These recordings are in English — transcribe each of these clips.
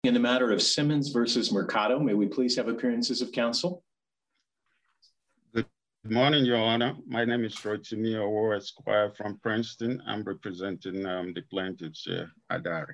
in the matter of Simmons versus Mercado. May we please have appearances of counsel? Good morning, Your Honor. My name is Rotimi Owo Esquire from Princeton. I'm representing the plaintiffs here, Adari.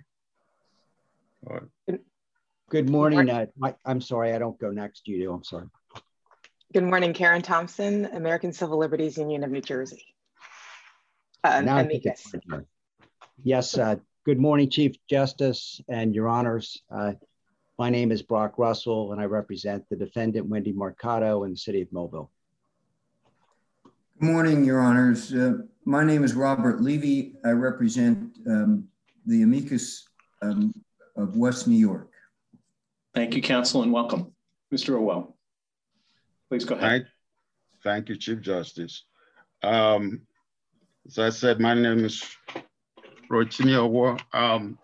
Good morning. I'm sorry, I don't go next to you. I'm sorry. Good morning, Karen Thompson, American Civil Liberties Union of New Jersey. Amicus. Yes, good morning, Chief Justice and Your Honors. My name is Brock Russell, and I represent the defendant, Wendy Mercado, in the city of Mobile. Good morning, Your Honors. My name is Robert Levy. I represent the amicus of West New York. Thank you, counsel, and welcome. Mr. Owell, please go ahead. Thank you, Chief Justice. As I said, my name is Rotimi Owo.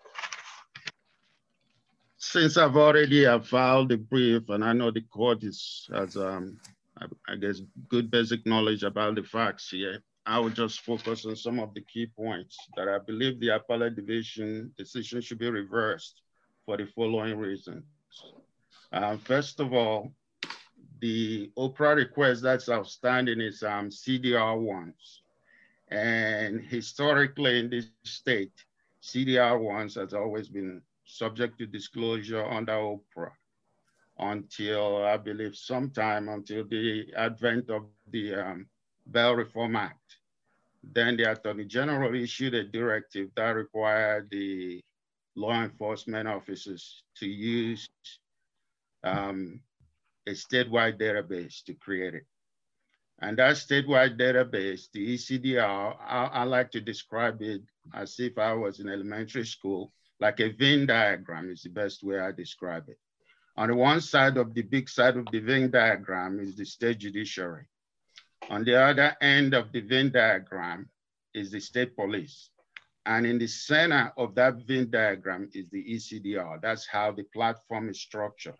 Since I've already filed the brief, and I know the court has, I guess, good basic knowledge about the facts here, I will just focus on some of the key points that I believe the appellate division decision should be reversed for the following reasons. First of all, the OPRA request that's outstanding is CDR1s. And historically in this state, CDR1s has always been subject to disclosure under OPRA until, I believe, sometime until the advent of the Bail Reform Act. Then the Attorney General issued a directive that required the law enforcement officers to use a statewide database to create it. And that statewide database, the ECDR, I like to describe it as if I was in elementary school, like a Venn diagram is the best way I describe it. On the one side of the big side of the Venn diagram is the state judiciary. On the other end of the Venn diagram is the state police. And in the center of that Venn diagram is the ECDR. That's how the platform is structured.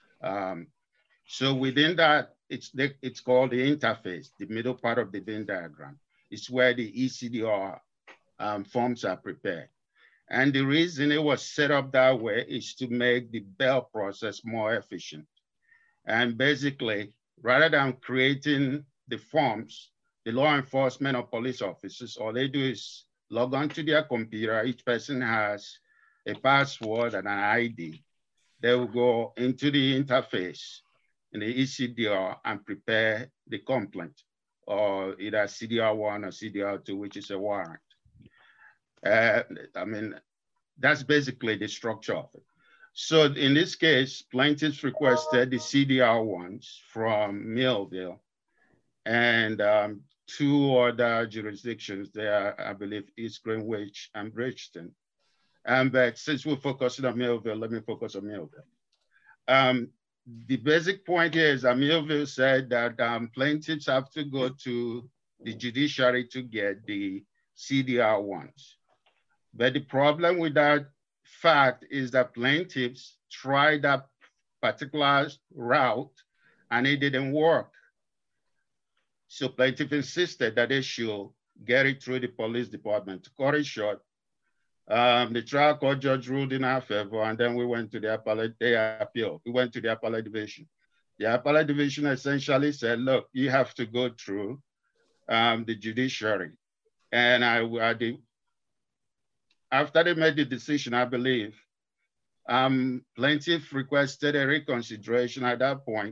So within that, it's called the interface, the middle part of the Venn diagram. It's where the ECDR forms are prepared. And the reason it was set up that way is to make the bail process more efficient. And basically, rather than creating the forms, the law enforcement or police officers, all they do is log onto their computer. Each person has a password and an ID. They will go into the interface in the ECDR and prepare the complaint, or either CDR1 or CDR2, which is a warrant. I mean, that's basically the structure of it. So in this case, plaintiffs requested the CDR1s from Millville and two other jurisdictions there, I believe East Greenwich and Bridgeton. But since we're focusing on Millville, let me focus on Millville. The basic point here is that Millville said that plaintiffs have to go to the judiciary to get the CDR1s. But the problem with that fact is that plaintiffs tried that particular route and it didn't work. So plaintiff insisted that they should get it through the police department. To cut it short, the trial court judge ruled in our favor, and then we went to the appellate, they appealed. We went to the appellate division. The appellate division essentially said, look, you have to go through the judiciary. And after they made the decision, I believe, plaintiff requested a reconsideration at that point.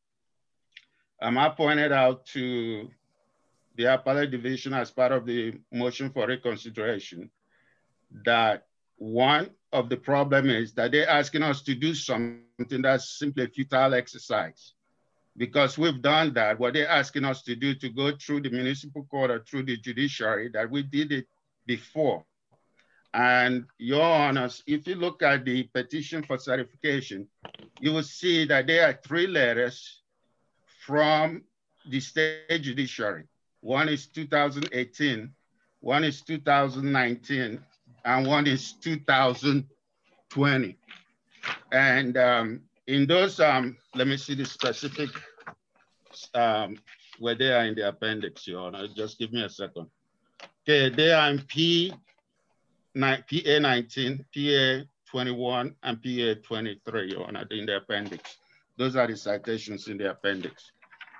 I pointed out to the appellate division as part of the motion for reconsideration that one of the problem is that they're asking us to do something that's simply a futile exercise. Because we've done that, what they're asking us to do to go through the municipal court or through the judiciary, that we did it before. And Your Honors, if you look at the petition for certification, you will see that there are 3 letters from the state judiciary. One is 2018, one is 2019, and one is 2020. And in those, let me see the specific, where they are in the appendix, Your Honor. Just give me a second. Okay, they are in PA19, PA 21 and PA 23, Your Honor, in the appendix. Those are the citations in the appendix.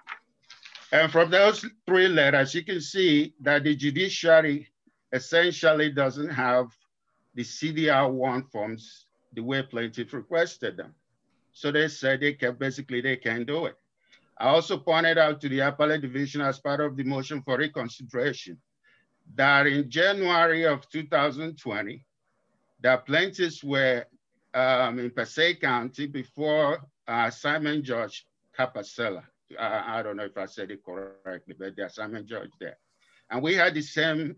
And from those three letters, you can see that the judiciary essentially doesn't have the CDR1 forms the way plaintiff requested them. So they said they can't do it. I also pointed out to the appellate division as part of the motion for reconsideration that in January of 2020, the plaintiffs were in Passaic County before assignment judge Capacella. I don't know if I said it correctly, but the assignment judge there. And we had the same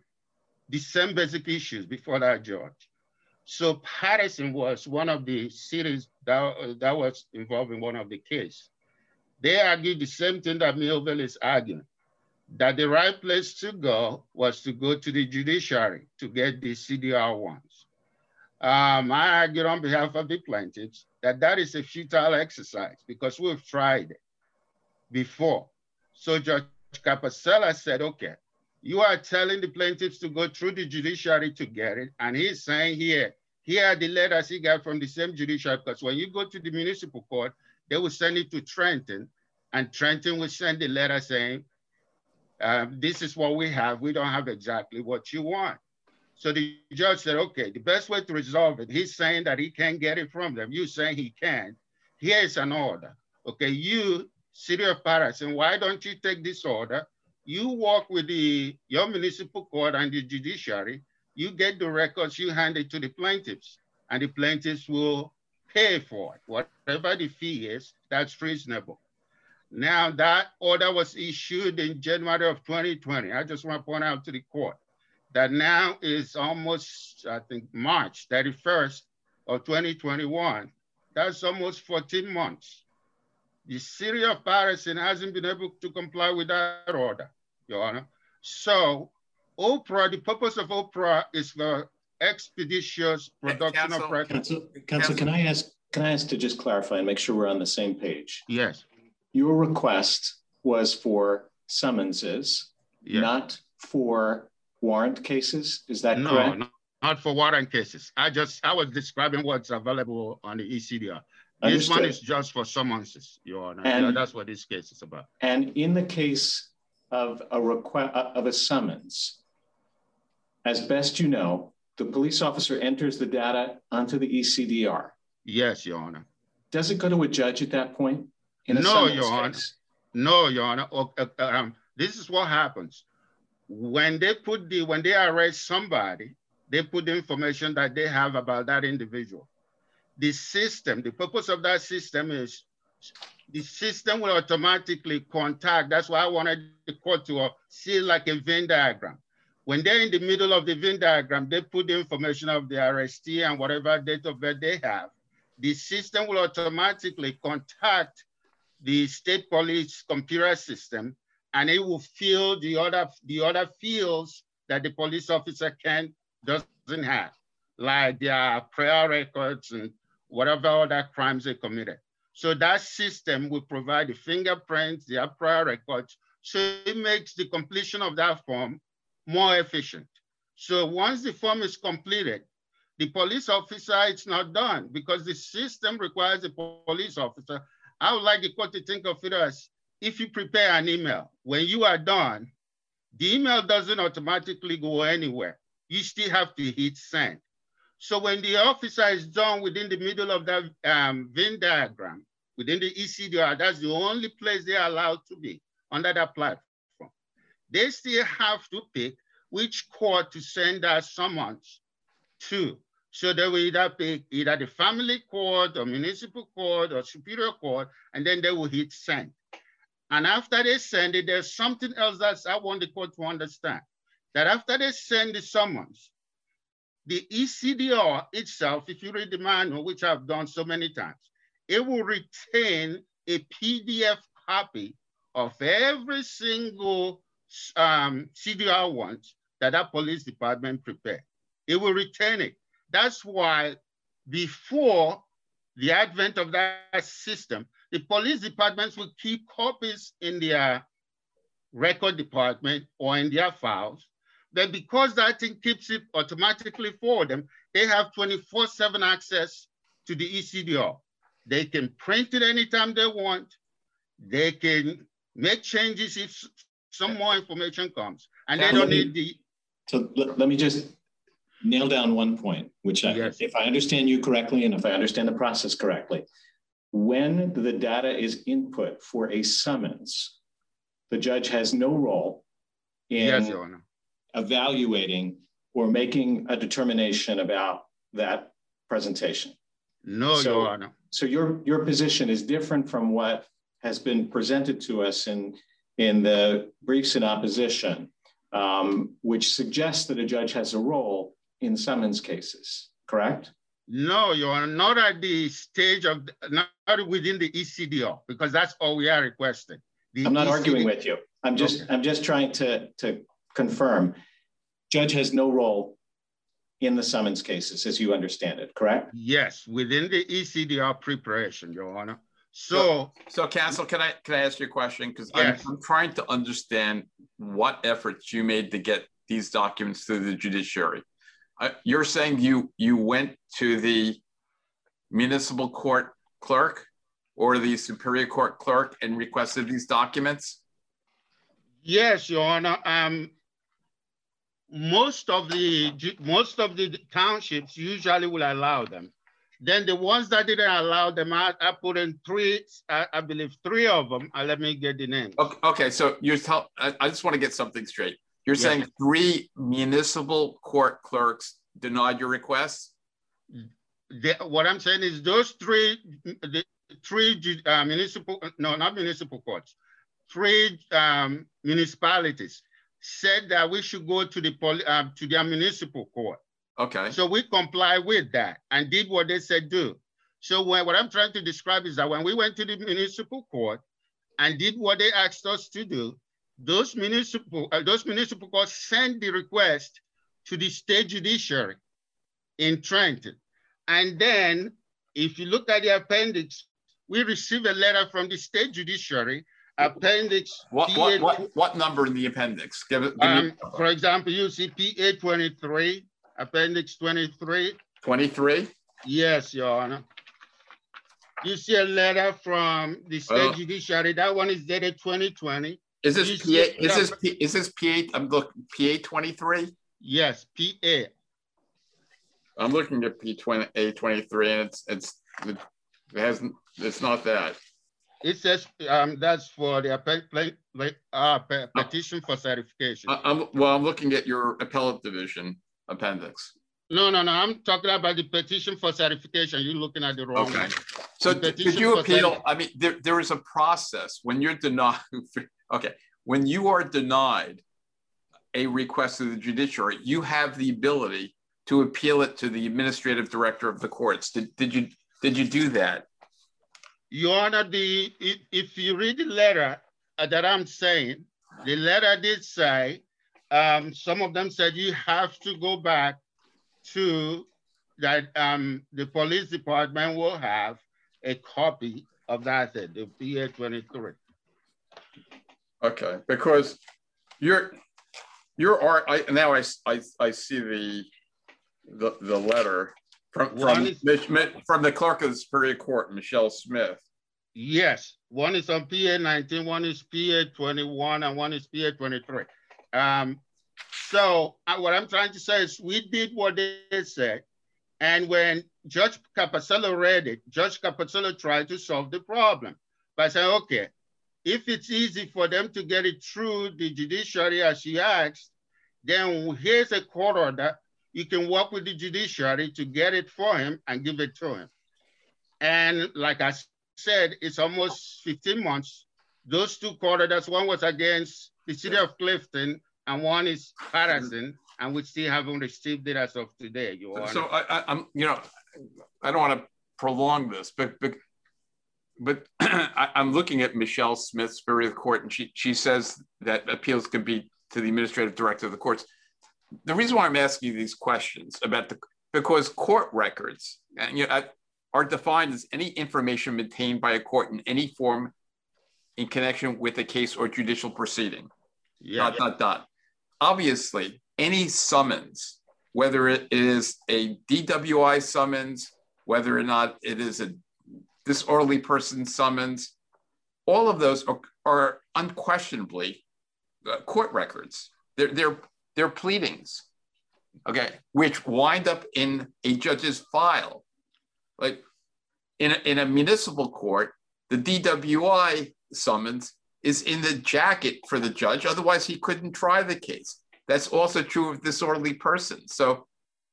basic issues before that judge. So Patterson was one of the cities that was involved in one of the cases. They argued the same thing that Millville is arguing, that the right place to go was to go to the judiciary to get the CDR1s. I argued on behalf of the plaintiffs that is a futile exercise because we've tried it before. So Judge Capacella said, okay, you are telling the plaintiffs to go through the judiciary to get it. And he's saying here are the letters he got from the same judiciary, because when you go to the municipal court, they will send it to Trenton, and Trenton will send the letter saying, this is what we have. We don't have exactly what you want. So the judge said, okay, the best way to resolve it, he's saying that he can't get it from them. You're saying he can. Here is an order. Okay, you, City of Patterson, why don't you take this order? You work with your municipal court and the judiciary, you get the records, you hand it to the plaintiffs, and the plaintiffs will pay for it. Whatever the fee is, that's reasonable. Now that order was issued in January of 2020. I just want to point out to the court that now is almost, I think, March 31st of 2021. That's almost 14 months. The City of Patterson hasn't been able to comply with that order, Your Honor. So OPRA, the purpose of OPRA is for expeditious production of records. Counsel, can I ask to just clarify and make sure we're on the same page? Yes. Your request was for summonses, yes, not for warrant cases. Is that correct? No, not for warrant cases. I was describing what's available on the ECDR. This one is just for summonses, Your Honor. And that's what this case is about. And in the case of a summons, as best you know, the police officer enters the data onto the ECDR. Yes, Your Honor. Does it go to a judge at that point? No, Your Honor. No, Your Honor. This is what happens. When they arrest somebody, they put the information that they have about that individual. The system, the purpose of that system is the system will automatically contact. That's why I wanted the court to see like a Venn diagram. When they're in the middle of the Venn diagram, they put the information of the arrestee and whatever date of birth they have. The system will automatically contact the state police computer system, and it will fill the other fields that the police officer doesn't have, like their prior records and whatever other crimes they committed. So that system will provide the fingerprints, their prior records, so it makes the completion of that form more efficient. So once the form is completed, the police officer, it's not done because the system requires a police officer. I would like the court to think of it as if you prepare an email, when you are done, the email doesn't automatically go anywhere. You still have to hit send. So when the officer is done within the middle of that Venn diagram, within the ECDR, that's the only place they're allowed to be under that platform. They still have to pick which court to send that summons to. So they will either pick either the family court or municipal court or superior court, and then they will hit send. And after they send it, there's something else that I want the court to understand, that after they send the summons, the ECDR itself, if you read the manual, which I've done so many times, it will retain a PDF copy of every single CDR ones that that police department prepared. It will retain it. That's why before the advent of that system, the police departments will keep copies in their record department or in their files. But because that thing keeps it automatically for them, they have 24/7 access to the ECDR. They can print it anytime they want. They can make changes if some more information comes, and they don't need the. So let me just nail down one point, which if I understand you correctly, and if I understand the process correctly, when the data is input for a summons, the judge has no role in Your Honor. evaluating or making a determination about that presentation. No, Your Honor. So your position is different from what has been presented to us in the briefs in opposition, which suggests that a judge has a role in summons cases, correct? No, Your Honor, not at the stage of, not within the ECDR, because that's all we are requesting. I'm not arguing with you. I'm just trying to confirm. Judge has no role in the summons cases, as you understand it, correct? Yes, within the ECDR preparation, Your Honor. So counsel, can I ask you a question? Because yes. I'm trying to understand what efforts you made to get these documents through the judiciary. You're saying you went to the municipal court clerk or the superior court clerk and requested these documents? Yes, Your Honor. Most of the townships usually will allow them. Then the ones that didn't allow them, I put in three, I believe 3 of them. Let me get the names. Okay, so I just want to get something straight. You're saying 3 municipal court clerks denied your request? What I'm saying is those 3 municipal, no, not municipal courts, 3 municipalities said that we should go to their municipal court. Okay. So we comply with that and did what they said do. So what I'm trying to describe is that when we went to the municipal court and did what they asked us to do, those municipal courts sent the request to the state judiciary in Trenton. And then if you look at the appendix, we received a letter from the state judiciary, appendix. What number in the appendix? Give me. For example, you see PA 23, appendix 23. 23? Yes, Your Honor. You see a letter from the state judiciary. That one is dated 2020. Is this PA? Is this PA? I'm looking PA 23. Yes, PA. I'm looking at PA 23, and it's not that. It says that's for the petition for certification. I'm looking at your appellate division appendix. No. I'm talking about the petition for certification. You're looking at the wrong one. So could you appeal? I mean, there is a process when you're denied. Okay, when you are denied a request of the judiciary, you have the ability to appeal it to the administrative director of the courts. Did you do that? Your Honor, if you read the letter that I'm saying, the letter did say, some of them said you have to go back to that the police department will have a copy of that, the PA 23. Okay, because I see the letter from the clerk of the Superior Court, Michelle Smith. Yes, one is on PA 19, one is PA 21, and one is PA 23. So what I'm trying to say is we did what they said. And when Judge Capacello read it, Judge Capacello tried to solve the problem by saying, okay, if it's easy for them to get it through the judiciary as she asked, then here's a court order. You can work with the judiciary to get it for him and give it to him. And like I said, it's almost 15 months. Those 2 court orders, one was against the city of Clifton and one is Patterson, and we still haven't received it as of today, Your Honor. So I'm, I don't want to prolong this, but I'm looking at Michelle Smith, Superior Court, and she says that appeals can be to the administrative director of the courts. The reason why I'm asking you these questions because court records are defined as any information maintained by a court in any form in connection with a case or judicial proceeding. Yeah. Obviously, any summons, whether it is a DWI summons, whether or not it is a disorderly person summons, all of those are unquestionably court records. They're pleadings, okay, which wind up in a judge's file. Like in a municipal court, the DWI summons is in the jacket for the judge, otherwise he couldn't try the case. That's also true of disorderly persons. So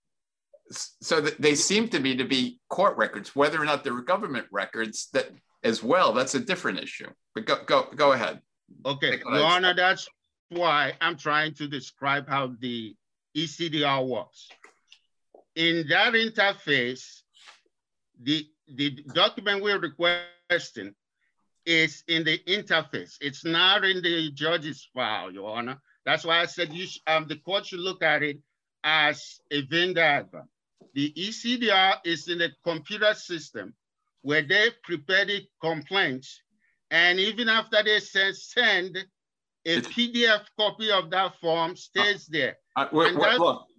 they seem to me to be court records, whether or not they're government records that as well, that's a different issue. But go ahead. Okay, Your Honor, that's why I'm trying to describe how the ECDR works. In that interface, the document we're requesting is in the interface. It's not in the judge's file, Your Honor. That's why I said the court should look at it as a Venn diagram. The ECDR is in a computer system where they prepare the complaints, and even after they send a PDF copy of that form stays there. Look,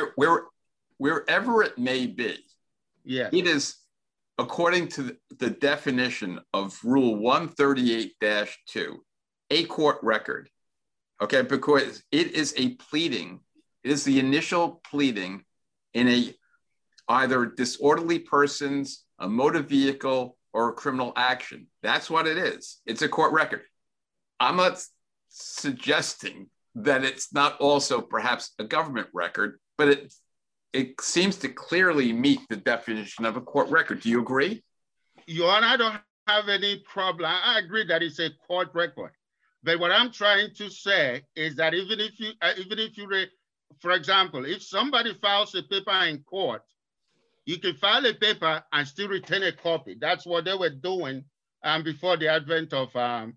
wherever it may be, yeah, it is according to the definition of Rule 138-2, a court record, okay? Because it is a pleading, it is the initial pleading in a either disorderly persons, a motor vehicle, or a criminal action. That's what it is. It's a court record. I'm not suggesting that it's not also perhaps a government record, but it seems to clearly meet the definition of a court record. Do you agree? Your Honor, I don't have any problem. I agree that it's a court record. But what I'm trying to say is that even if you read, for example, if somebody files a paper in court, you can file a paper and still retain a copy. That's what they were doing before the advent of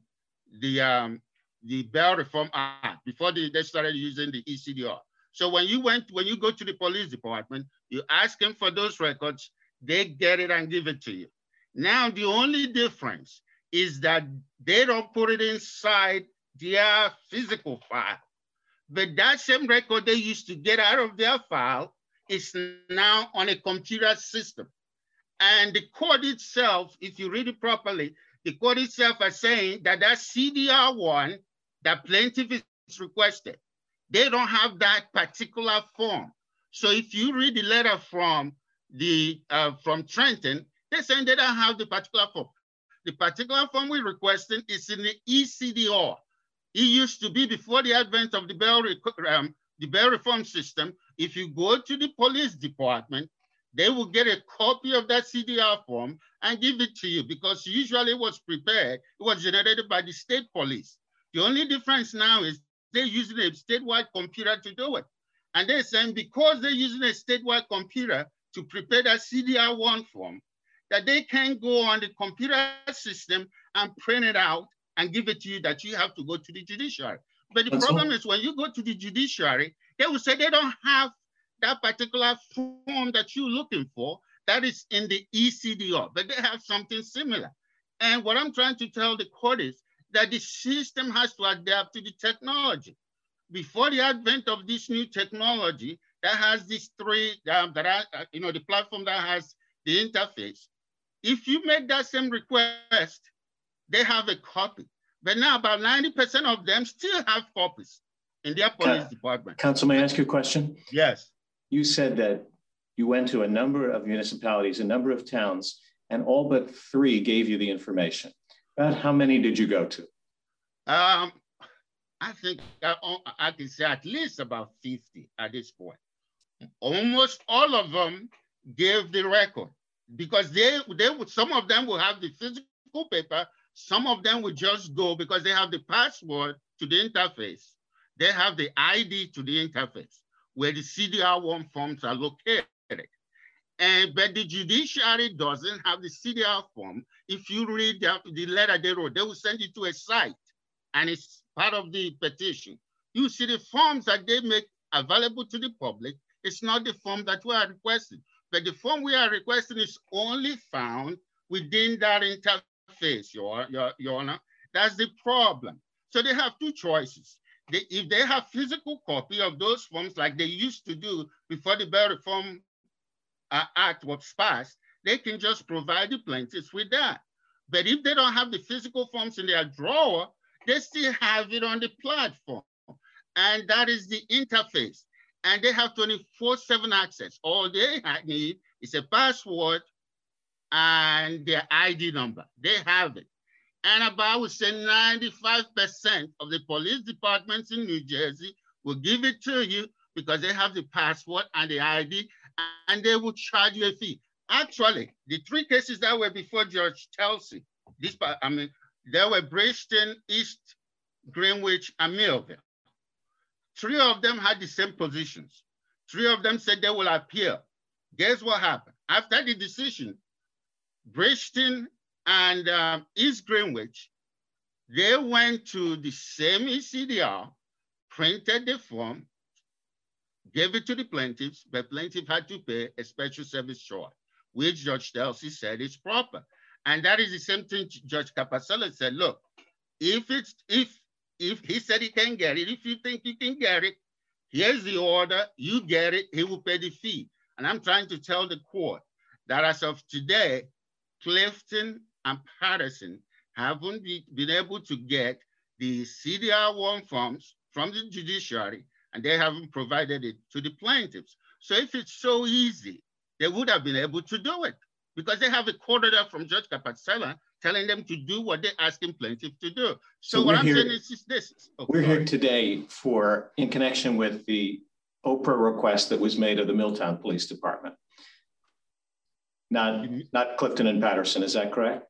the Bail Reform Act, before they started using the ECDR. So when you go to the police department, you ask them for those records, they get it and give it to you. Now, the only difference is that they don't put it inside their physical file. But that same record they used to get out of their file is now on a computer system. And the court itself, if you read it properly, the court itself is saying that that CDR1 that plaintiff is requested, they don't have that particular form. So if you read the letter from Trenton, they're saying they don't have the particular form. The particular form we're requesting is in the ECDR. It used to be before the advent of the bail reform system. If you go to the police department, they will get a copy of that CDR form and give it to you, because usually it was prepared, it was generated by the state police. The only difference now is they're using a statewide computer to do it. And they're saying because they're using a statewide computer to prepare that CDR1 form, that they can go on the computer system and print it out and give it to you, that you have to go to the judiciary. But the problem is when you go to the judiciary, they will say they don't have that particular form that you're looking for that is in the ECDR, but they have something similar. And what I'm trying to tell the court is that the system has to adapt to the technology. Before the advent of this new technology that has these three, the platform that has the interface, if you make that same request, they have a copy. But now about 90% of them still have copies in their police department. Counsel, may I ask you a question? Yes. You said that you went to a number of municipalities, a number of towns, and all but 3 gave you the information. About how many did you go to? I think I can say at least about 50 at this point. Almost all of them gave the record, because some of them will have the physical paper, some of them will just go because they have the password to the interface. They have the ID to the interface where the CDR1 forms are located. But the judiciary doesn't have the CDR form. If you read the letter they wrote, they will send you to a site, and it's part of the petition. You see the forms that they make available to the public. It's not the form that we are requesting, but the form we are requesting is only found within that interface, Your Honor. That's the problem. So they have 2 choices. if they have physical copy of those forms like they used to do before the Bail Reform Act was passed, they can just provide the plaintiffs with that. But if they don't have the physical forms in their drawer, they still have it on the platform. And that is the interface. And they have 24/7 access. All they need is a password and their ID number. They have it. And about, I would say 95% of the police departments in New Jersey will give it to you because they have the password and the ID, and they will charge you a fee. Actually, the 3 cases that were before Judge Telsey, there were Bridgeton, East Greenwich, and Millville. 3 of them had the same positions. 3 of them said they will appeal. Guess what happened? After the decision, Bridgeton and East Greenwich, they went to the same ECDR, printed the form, gave it to the plaintiffs, but plaintiff had to pay a special service charge, which Judge Telsey said is proper. And that is the same thing Judge Capasella said. Look, if he said he can get it, if you think you can get it, here's the order, you get it, he will pay the fee. And I'm trying to tell the court that as of today, Clifton and Patterson haven't been able to get the CDR1 forms from the judiciary, and they haven't provided it to the plaintiffs. So if it's so easy, they would have been able to do it because they have a court order from Judge Capasella telling them to do what they're asking plaintiffs to do. So what I'm saying is this. We're here today in connection with the Oprah request that was made of the Milltown Police Department. Not Clifton and Patterson, is that correct?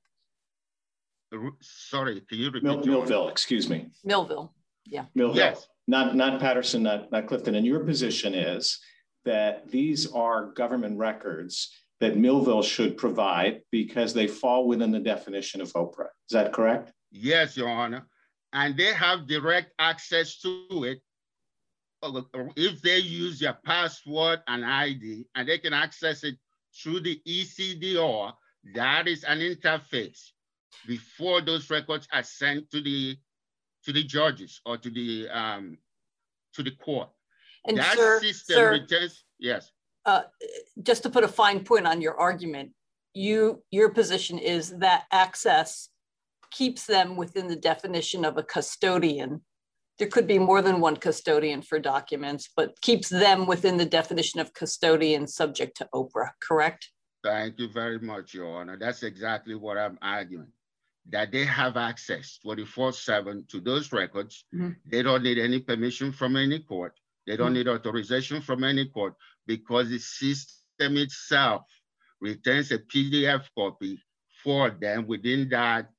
Sorry, can you repeat? Millville, excuse me. Millville, yeah. Millville, yes. Not Patterson, not Clifton. And your position is that these are government records that Millville should provide because they fall within the definition of Oprah. Is that correct? Yes, Your Honor. And they have direct access to it if they use their password and ID, and they can access it through the ECDR. That is an interface before those records are sent to the judges or to the court. And that sir, system returns, yes. Just to put a fine point on your argument, your position is that access keeps them within the definition of a custodian. There could be more than one custodian for documents, but keeps them within the definition of custodian subject to Oprah, correct? Thank you very much, Your Honor. That's exactly what I'm arguing, that they have access 24/7 to those records. Mm-hmm. They don't need any permission from any court. They don't need authorization from any court because the system itself returns a PDF copy for them within that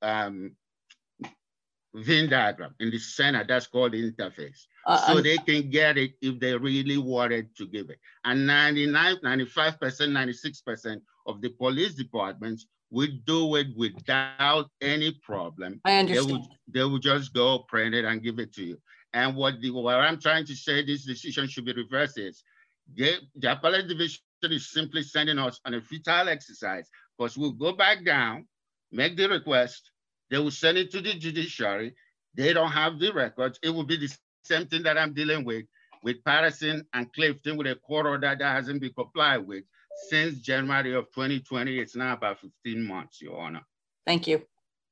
Venn diagram in the center. That's called the interface. So they can get it if they really wanted to give it. And 95%, 96% of the police departments would do it without any problem. I understand. They would just go print it and give it to you. And what I'm trying to say this decision should be reversed is the appellate division is simply sending us on a futile exercise because we'll go back down, make the request, they will send it to the judiciary. They don't have the records. It will be the same thing that I'm dealing with Patterson and Clifton with a court order that hasn't been complied with since January of 2020. It's now about 15 months, Your Honor. Thank you.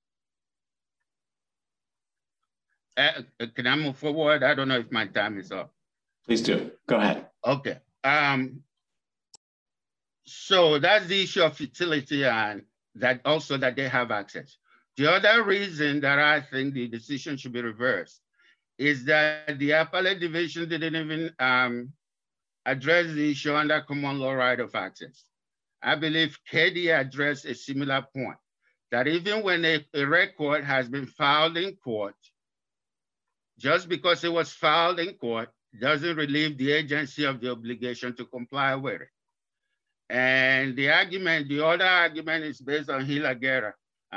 Can I move forward? I don't know if my time is up. Please do. Go ahead. Okay. So that's the issue of futility and that also that they have access. The other reason that I think the decision should be reversed is that the appellate division didn't even address the issue under common law right of access. I believe KD addressed a similar point, that even when a record has been filed in court, just because it was filed in court doesn't relieve the agency of the obligation to comply with it. And the other argument is based on Hila-Guerra.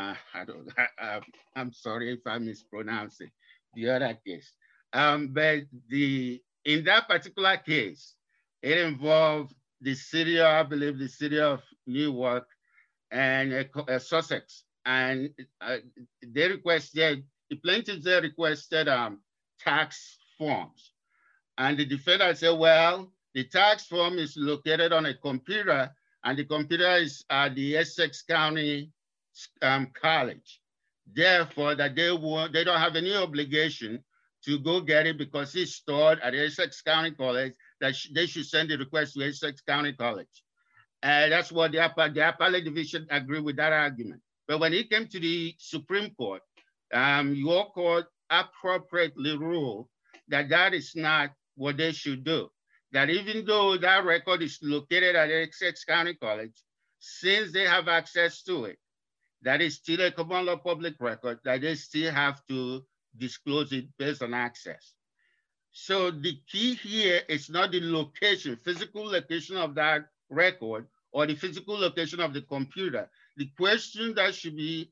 I'm sorry if I mispronounce it, the other case. But in that particular case, it involved the city of, I believe the city of Newark and Sussex. And they requested, the plaintiffs there requested tax forms. And the defendant said, well, the tax form is located on a computer, and the computer is at the Essex County College. Therefore, that they don't have any obligation to go get it because it's stored at Essex County College, that they should send the request to Essex County College. And that's what the appellate division agreed with that argument. But when it came to the Supreme Court, your court appropriately ruled that that is not what they should do. That even though that record is located at Essex County College, since they have access to it, that is still a common law public record, that they still have to disclose it based on access. So the key here is not the location, physical location of that record or the physical location of the computer. The question that should be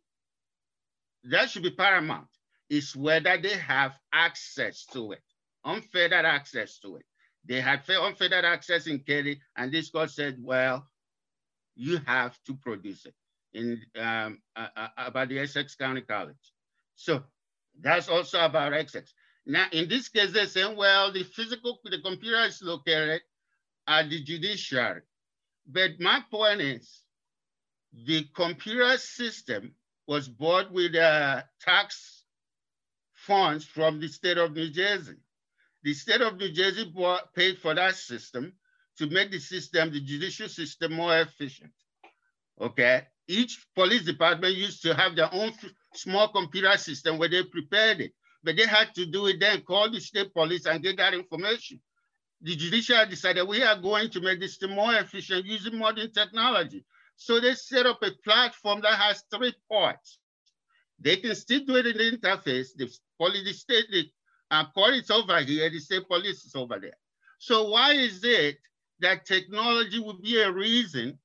paramount is whether they have access to it, unfettered access to it. They had unfettered access in Kelly, and this court said, well, you have to produce it in about the Essex County College. So that's also about Essex. Now, in this case, they're saying, well, the computer is located at the judiciary. But my point is, the computer system was bought with tax funds from the state of New Jersey. The state of New Jersey paid for that system to make the judicial system more efficient, okay? Each police department used to have their own small computer system where they prepared it, but they had to do it then, call the state police and get that information. The judiciary decided we are going to make this system more efficient using modern technology. So they set up a platform that has 3 parts. They can still do it in the interface. The court is over here, the state police is over there. So why is it that technology would be a reason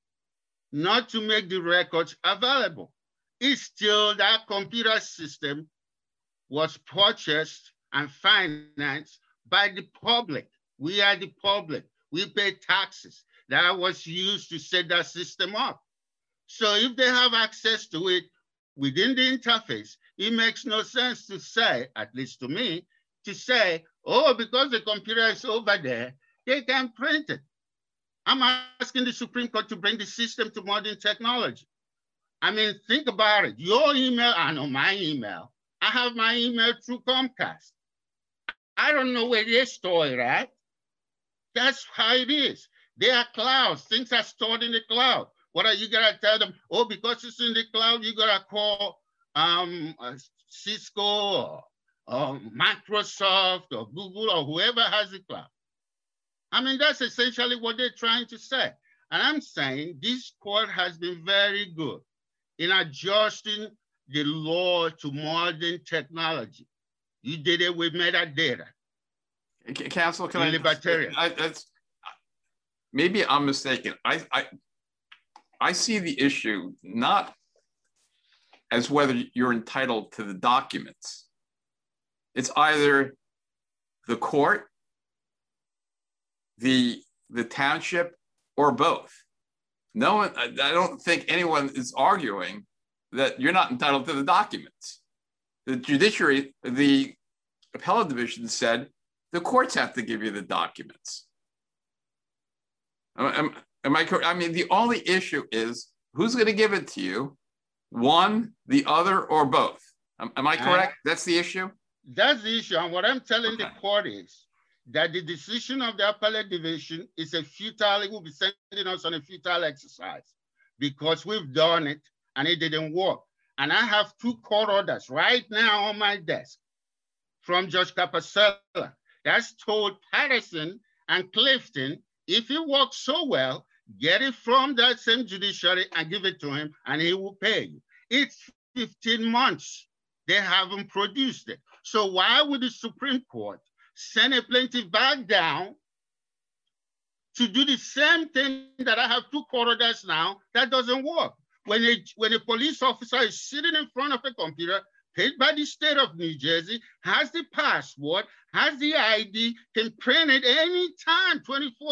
not to make the records available? It's still that computer system was purchased and financed by the public. We are the public. We pay taxes. That was used to set that system up. So if they have access to it within the interface, it makes no sense to say, at least to me, to say, oh, because the computer is over there, they can print it. I'm asking the Supreme Court to bring the system to modern technology. I mean, think about it. Your email, I know my email. I have my email through Comcast. I don't know where they store it at. That's how it is. They are clouds. Things are stored in the cloud. What are you gonna tell them? Oh, because it's in the cloud, you gotta call Cisco or Microsoft or Google or whoever has the cloud. I mean, that's essentially what they're trying to say. And I'm saying this court has been very good in adjusting the law to modern technology. You did it with metadata. Counsel, can I maybe I'm mistaken. I see the issue not as whether you're entitled to the documents. It's either the court, the township, or both. No one, I don't think anyone is arguing that you're not entitled to the documents. The judiciary, the appellate division said the courts have to give you the documents. Am I correct? I mean, the only issue is who's going to give it to you, one, the other, or both. Am I correct? That's the issue? That's the issue. And what I'm telling the court is that the decision of the appellate division is a futile, it will be sending us on a futile exercise because we've done it and it didn't work. And I have 2 court orders right now on my desk from Judge Capacella that's told Patterson and Clifton, if it works so well, get it from that same judiciary and give it to him and he will pay you. It's 15 months. They haven't produced it. So why would the Supreme Court send a plaintiff back down to do the same thing that I have 2 court orders now? That doesn't work. When a police officer is sitting in front of a computer paid by the state of New Jersey, has the password, has the ID, can print it anytime,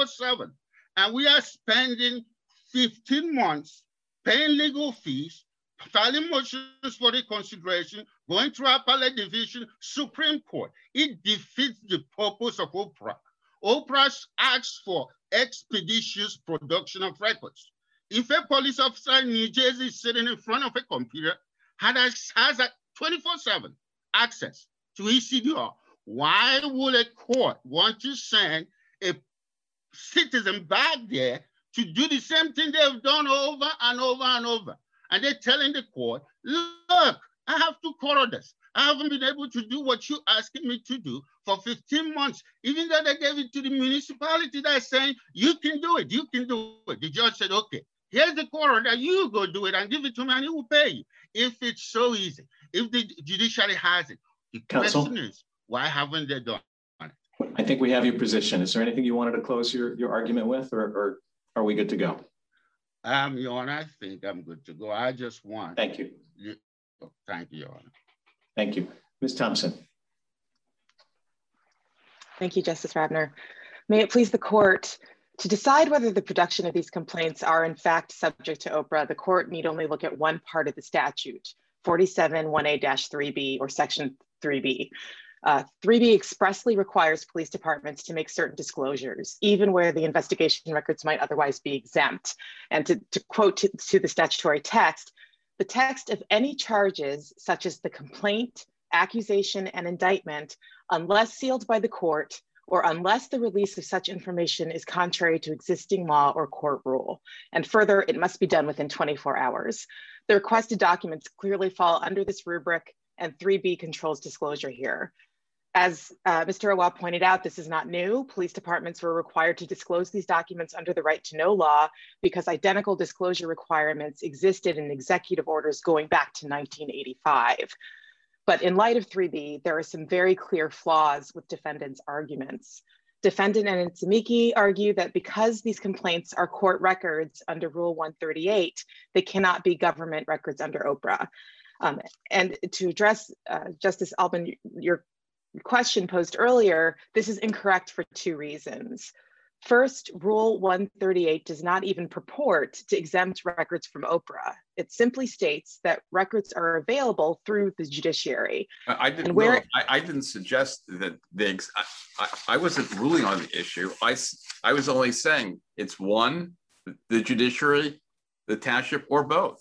24/7. And we are spending 15 months paying legal fees filing motions for reconsideration, going through appellate division, Supreme Court. It defeats the purpose of OPRA. OPRA asks for expeditious production of records. If a police officer in New Jersey is sitting in front of a computer, has a 24/7 access to ECDR, why would a court want to send a citizen back there to do the same thing they've done over and over and over? And they're telling the court, look, I have to quarter this. I haven't been able to do what you're asking me to do for 15 months, even though they gave it to the municipality that's saying, you can do it, you can do it. The judge said, okay, here's the quarter that you go do it and give it to me and he will pay you. If it's so easy, if the judiciary has it, the question is, why haven't they done it? I think we have your position. Is there anything you wanted to close your argument with, or are we good to go? Your Honor, I think I'm good to go. I just want. Thank you. Thank you, Your Honor. Thank you. Ms. Thompson. Thank you, Justice Rabner. May it please the court, to decide whether the production of these complaints are in fact subject to OPRA, the court need only look at one part of the statute, 47-1A-3B or section 3B. 3B expressly requires police departments to make certain disclosures, even where the investigation records might otherwise be exempt. And to quote to the statutory text, the text of any charges such as the complaint, accusation, and indictment, unless sealed by the court or unless the release of such information is contrary to existing law or court rule. And further, it must be done within 24 hours. The requested documents clearly fall under this rubric, and 3B controls disclosure here. As Mr. Awa pointed out, this is not new. Police departments were required to disclose these documents under the right to know law because identical disclosure requirements existed in executive orders going back to 1985. But in light of 3B, there are some very clear flaws with defendants' arguments. Defendant and its amici argue that because these complaints are court records under Rule 138, they cannot be government records under OPRA. And to address Justice Albin, your question posed earlier, this is incorrect for two reasons. First, Rule 138 does not even purport to exempt records from OPRA. It simply states that records are available through the judiciary. I didn't suggest that I wasn't ruling on the issue. I was only saying it's one, the judiciary, the township, or both.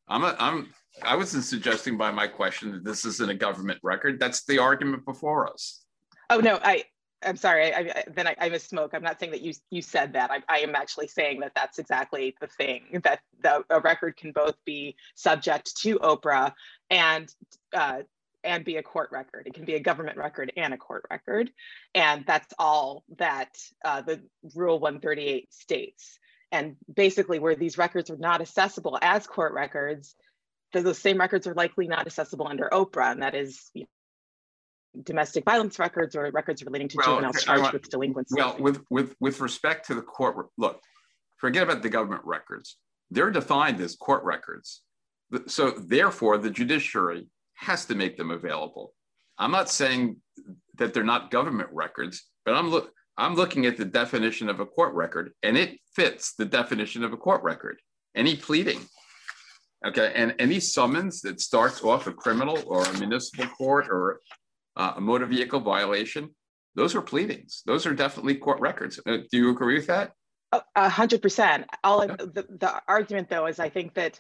I wasn't suggesting by my question that this isn't a government record. That's the argument before us. Oh, no, I'm sorry, I misspoke. I'm not saying that you said that. I am actually saying that that's exactly the thing, that a record can both be subject to OPRA and be a court record. It can be a government record and a court record. And that's all that the Rule 138 states. And basically where these records are not accessible as court records, those same records are likely not accessible under OPRA, and that is domestic violence records or records relating to juveniles charged with delinquency. Well, with respect to the court, look, forget about the government records. They're defined as court records. So therefore, the judiciary has to make them available. I'm not saying that they're not government records, but I'm looking at the definition of a court record, and it fits the definition of a court record. Any pleading, okay, and any summons that starts off a criminal or a municipal court or a motor vehicle violation, those are pleadings. Those are definitely court records. Do you agree with that? 100%. The argument, though, is I think that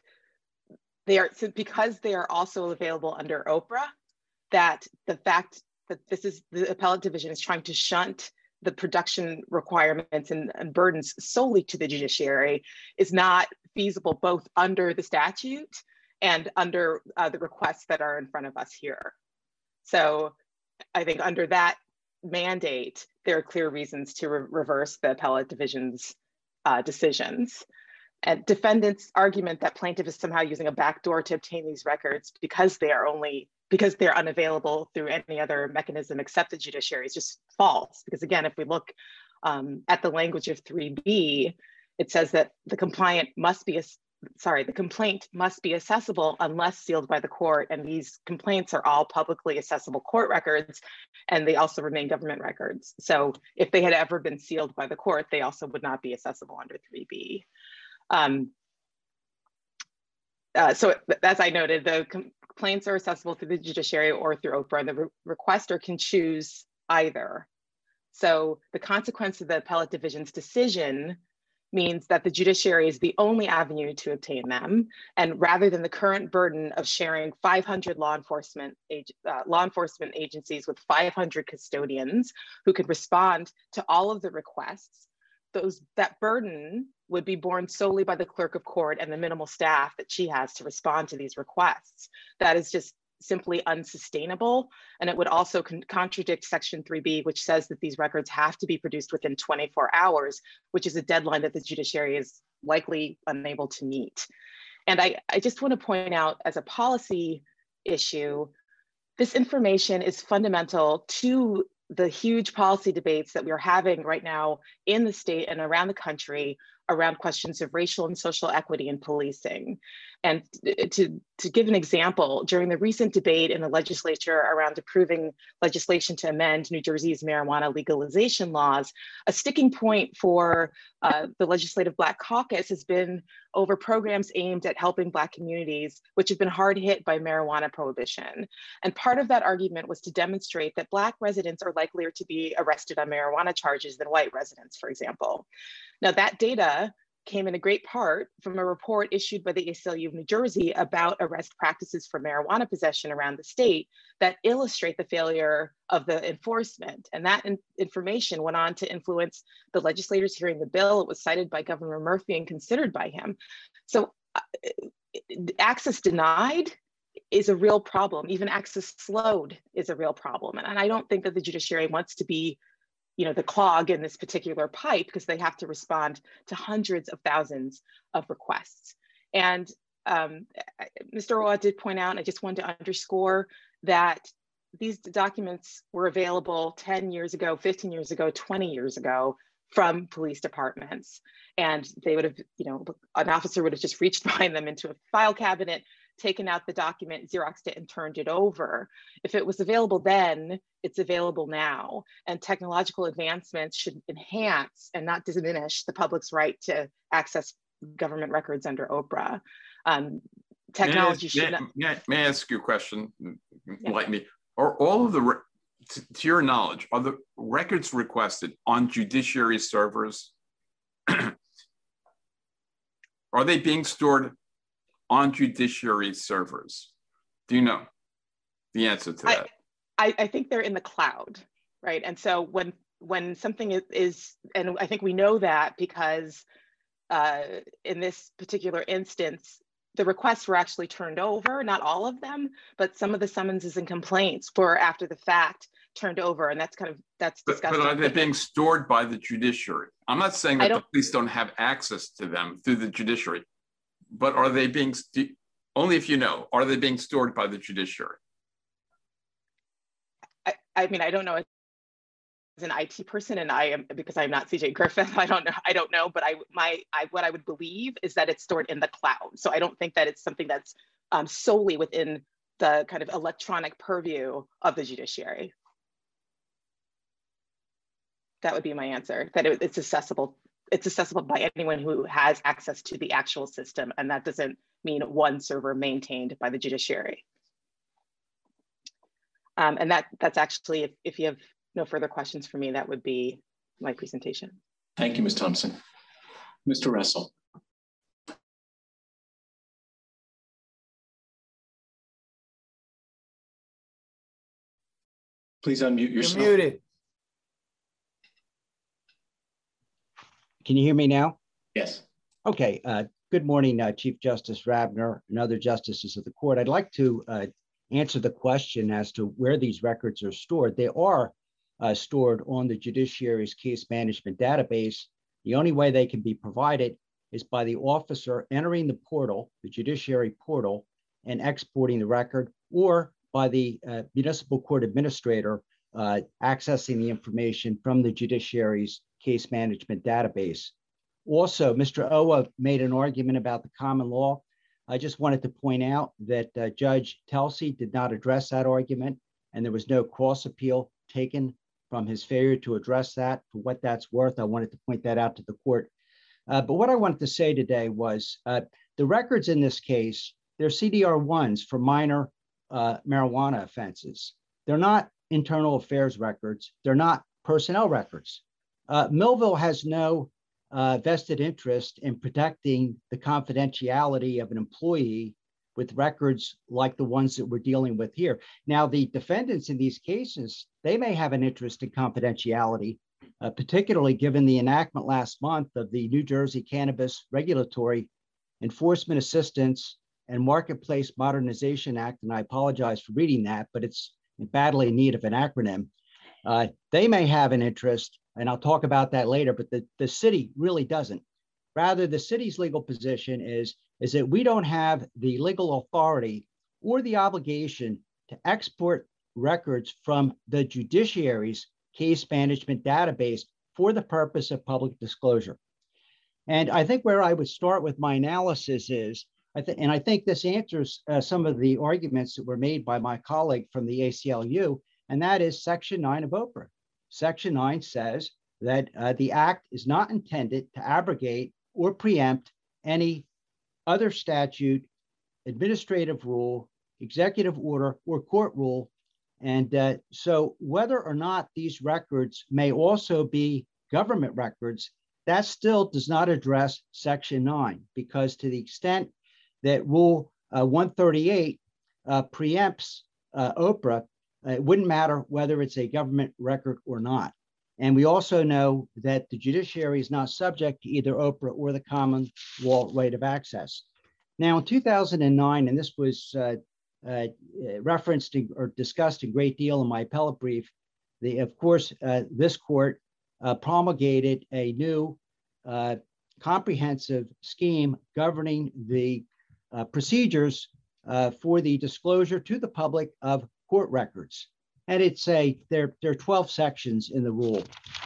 because they are also available under OPRA, that the fact that the appellate division is trying to shunt the production requirements and burdens solely to the judiciary is not feasible, both under the statute and under the requests that are in front of us here. So I think under that mandate, there are clear reasons to reverse the appellate division's decisions. And defendants' argument that plaintiff is somehow using a backdoor to obtain these records because they're unavailable through any other mechanism except the judiciary is just false. Because again, if we look at the language of 3B, it says that the complaint must be accessible unless sealed by the court. And these complaints are all publicly accessible court records, and they also remain government records. So if they had ever been sealed by the court, they also would not be accessible under 3B. So as I noted, the complaints are accessible through the judiciary or through OPRA, and the requester can choose either. So the consequence of the appellate division's decision means that the judiciary is the only avenue to obtain them. And rather than the current burden of sharing 500 law enforcement agencies with 500 custodians who could respond to all of the requests, that burden would be borne solely by the clerk of court and the minimal staff that she has to respond to these requests. That is just simply unsustainable. And it would also contradict Section 3B, which says that these records have to be produced within 24 hours, which is a deadline that the judiciary is likely unable to meet. And I just want to point out, as a policy issue, this information is fundamental to the huge policy debates that we're having right now in the state and around the country around questions of racial and social equity in policing. And to give an example, during the recent debate in the legislature around approving legislation to amend New Jersey's marijuana legalization laws, a sticking point for the Legislative Black Caucus has been over programs aimed at helping Black communities, which have been hard hit by marijuana prohibition. And part of that argument was to demonstrate that Black residents are likelier to be arrested on marijuana charges than white residents, for example. Now, that data came in a great part from a report issued by the ACLU of New Jersey about arrest practices for marijuana possession around the state that illustrate the failure of the enforcement. And that information went on to influence the legislators hearing the bill. It was cited by Governor Murphy and considered by him. So access denied is a real problem. Even access slowed is a real problem. And I don't think that the judiciary wants to be the clog in this particular pipe, because they have to respond to hundreds of thousands of requests. And Mr. Roa did point out, and I just wanted to underscore that these documents were available 10 years ago, 15 years ago, 20 years ago from police departments. And they would have, an officer would have just reached behind them into a file cabinet, taken out the document, Xeroxed it, and turned it over. If it was available then, it's available now. And technological advancements should enhance and not diminish the public's right to access government records under OPRA. Technology should not— May I ask you a question? Enlighten me. Are all of the, to your knowledge, are the records requested on judiciary servers? Are they being stored on judiciary servers? Do you know the answer to that? I think they're in the cloud, right? And so when something is, and I think we know that because in this particular instance, the requests were actually turned over, not all of them, but some of the summonses and complaints were after the fact turned over, and that's discussed. But are they being stored by the judiciary? I'm not saying that the police don't have access to them through the judiciary, but are they being, only if you know, are they being stored by the judiciary? I mean, I don't know as an IT person, and I am, because I'm not CJ Griffith, I don't know, but what I would believe is that it's stored in the cloud. So I don't think that it's something that's solely within the kind of electronic purview of the judiciary. That would be my answer, that it's accessible. It's accessible by anyone who has access to the actual system, and that doesn't mean one server maintained by the judiciary. And that's actually, if you have no further questions for me, that would be my presentation. Thank you, Ms. Thompson. Mr. Russell. Please unmute yourself. You're muted. Can you hear me now? Yes. Okay. Good morning, Chief Justice Rabner and other justices of the court. I'd like to answer the question as to where these records are stored. They are stored on the judiciary's case management database. The only way they can be provided is by the officer entering the portal, the judiciary portal, and exporting the record, or by the municipal court administrator accessing the information from the judiciary's case management database. Also, Mr. Owa made an argument about the common law. I just wanted to point out that Judge Telsey did not address that argument, and there was no cross appeal taken from his failure to address that. For what that's worth, I wanted to point that out to the court. But what I wanted to say today was the records in this case They're CDR1s for minor marijuana offenses. They're not internal affairs records. They're not personnel records. Millville has no vested interest in protecting the confidentiality of an employee with records like the ones that we're dealing with here. Now, the defendants in these cases, they may have an interest in confidentiality, particularly given the enactment last month of the New Jersey Cannabis Regulatory Enforcement Assistance and Marketplace Modernization Act. And I apologize for reading that, but it's badly in need of an acronym. They may have an interest, and I'll talk about that later, but the city really doesn't. Rather, the city's legal position is that we don't have the legal authority or the obligation to export records from the judiciary's case management database for the purpose of public disclosure. And I think where I would start with my analysis is, I think this answers some of the arguments that were made by my colleague from the ACLU, and that is Section 9 of OPRA. Section 9 says that the act is not intended to abrogate or preempt any other statute, administrative rule, executive order, or court rule. And so whether or not these records may also be government records, that still does not address Section 9, because to the extent that Rule 138 preempts OPRA, it wouldn't matter whether it's a government record or not. And we also know that the judiciary is not subject to either OPRA or the common law right of access. Now, in 2009, and this was referenced or discussed a great deal in my appellate brief, of course, this court promulgated a new comprehensive scheme governing the procedures for the disclosure to the public of court records. And there are 12 sections in the rule.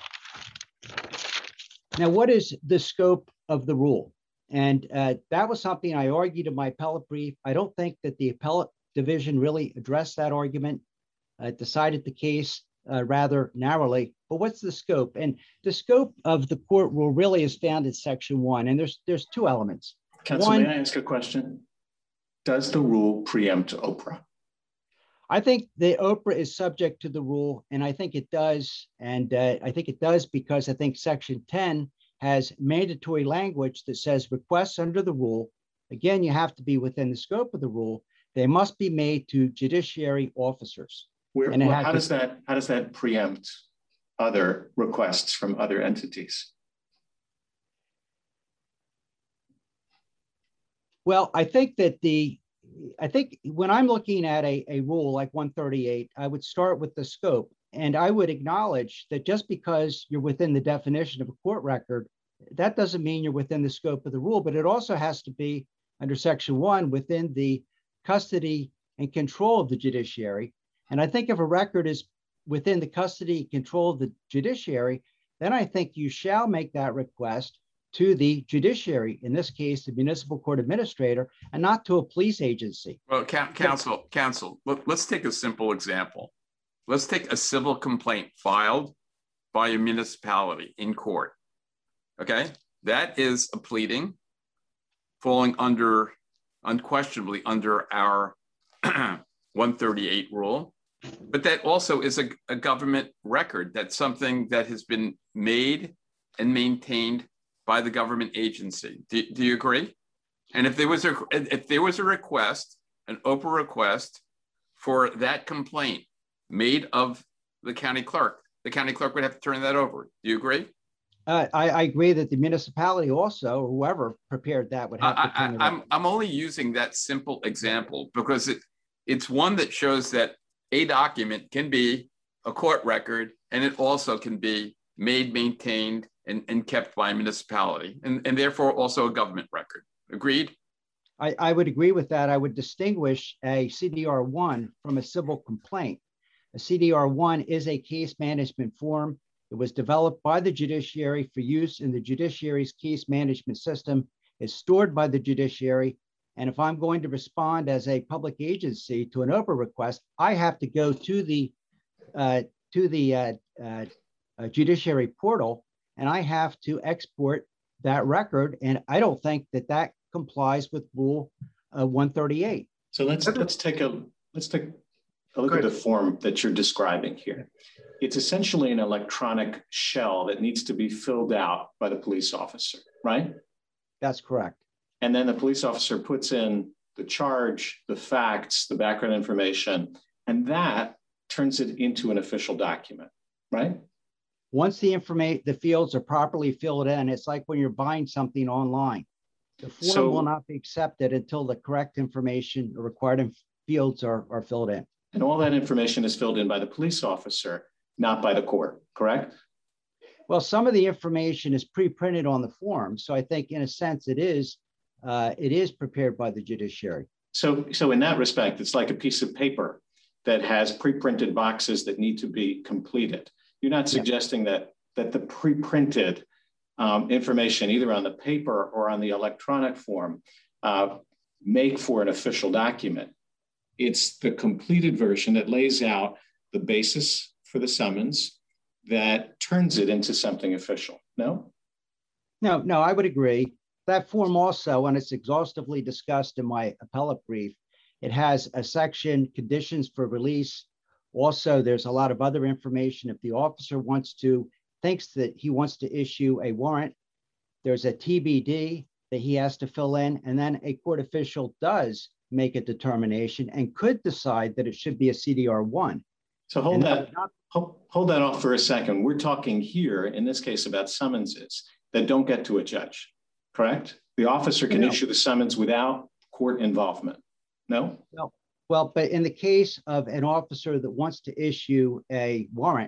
Now, what is the scope of the rule? And that was something I argued in my appellate brief. I don't think that the appellate division really addressed that argument, decided the case rather narrowly. But what's the scope? And the scope of the court rule really is found in Section 1. And there's two elements. Counsel, may I ask a question? Does the rule preempt OPRA? I think the OPRA is subject to the rule, and I think it does. And I think it does because I think Section 10 has mandatory language that says requests under the rule, again, you have to be within the scope of the rule. They must be made to judiciary officers. How does that preempt other requests from other entities? Well, I think when I'm looking at a rule like 138, I would start with the scope. And I would acknowledge that just because you're within the definition of a court record, that doesn't mean you're within the scope of the rule, but it also has to be under Section 1 within the custody and control of the judiciary. And I think if a record is within the custody and control of the judiciary, then I think you shall make that request to the judiciary, in this case, the municipal court administrator, and not to a police agency. Well, counsel, let's take a simple example. Let's take a civil complaint filed by a municipality in court. Okay, that is a pleading falling unquestionably under our 138 rule, but that also is a government record. That's something that has been made and maintained by the government agency. Do you agree? And if there was a request, an OPRA request for that complaint made of the county clerk would have to turn that over. Do you agree? I agree that the municipality also, whoever prepared that, would have to turn it over. I'm only using that simple example because it's one that shows that a document can be a court record, and it also can be made, maintained, and kept by a municipality, and therefore also a government record. Agreed? I would agree with that. I would distinguish a CDR1 from a civil complaint. A CDR1 is a case management form. It was developed by the judiciary for use in the judiciary's case management system. It's stored by the judiciary. And if I'm going to respond as a public agency to an OPRA request, I have to go to the judiciary portal, and I have to export that record. And I don't think that complies with Rule 138. So let's take a look at the form that you're describing here. It's essentially an electronic shell that needs to be filled out by the police officer, right? That's correct. And then the police officer puts in the charge, the facts, the background information, and that turns it into an official document, right? Once the fields are properly filled in, it's like when you're buying something online. The form will not be accepted until the correct information, the required fields are filled in. And all that information is filled in by the police officer, not by the court, correct? Well, some of the information is pre-printed on the form. So I think in a sense it is prepared by the judiciary. So in that respect, it's like a piece of paper that has pre-printed boxes that need to be completed. You're not suggesting that the pre-printed information, either on the paper or on the electronic form, make for an official document. It's the completed version that lays out the basis for the summons that turns it into something official. No, I would agree. That form also, and it's exhaustively discussed in my appellate brief, it has a section, conditions for release. Also, there's a lot of other information. If the officer thinks that he wants to issue a warrant, there's a TBD that he has to fill in, and then a court official does make a determination and could decide that it should be a CDR1. So hold that off for a second. We're talking here, in this case, about summonses that don't get to a judge, correct? The officer can issue the summons without court involvement. No? No. Well, but in the case of an officer that wants to issue a warrant,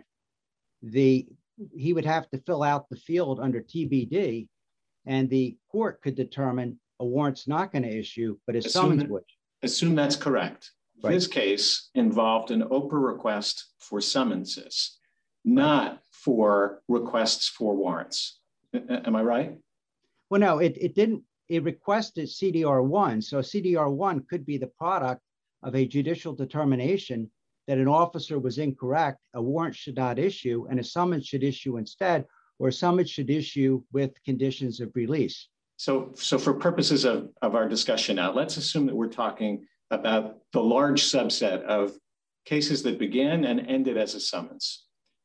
he would have to fill out the field under TBD, and the court could determine a warrant's not going to issue, but a summons would. Assume that's correct. Right. This case involved an OPRA request for summonses, not for requests for warrants. Am I right? Well, no, it didn't. It requested CDR1. So CDR1 could be the product of a judicial determination that an officer was incorrect, a warrant should not issue, and a summons should issue instead, or a summons should issue with conditions of release. So for purposes of our discussion now, let's assume that we're talking about the large subset of cases that began and ended as a summons.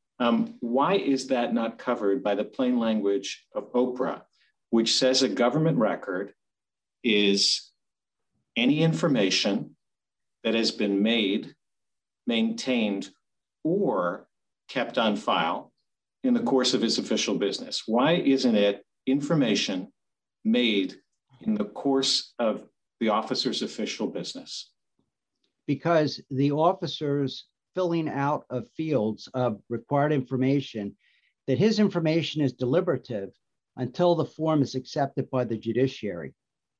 Why is that not covered by the plain language of OPRA, which says a government record is any information that has been made, maintained, or kept on file in the course of its official business? Why isn't it information made in the course of the officer's official business? Because the officer's filling out of fields of required information, that his information is deliberative until the form is accepted by the judiciary.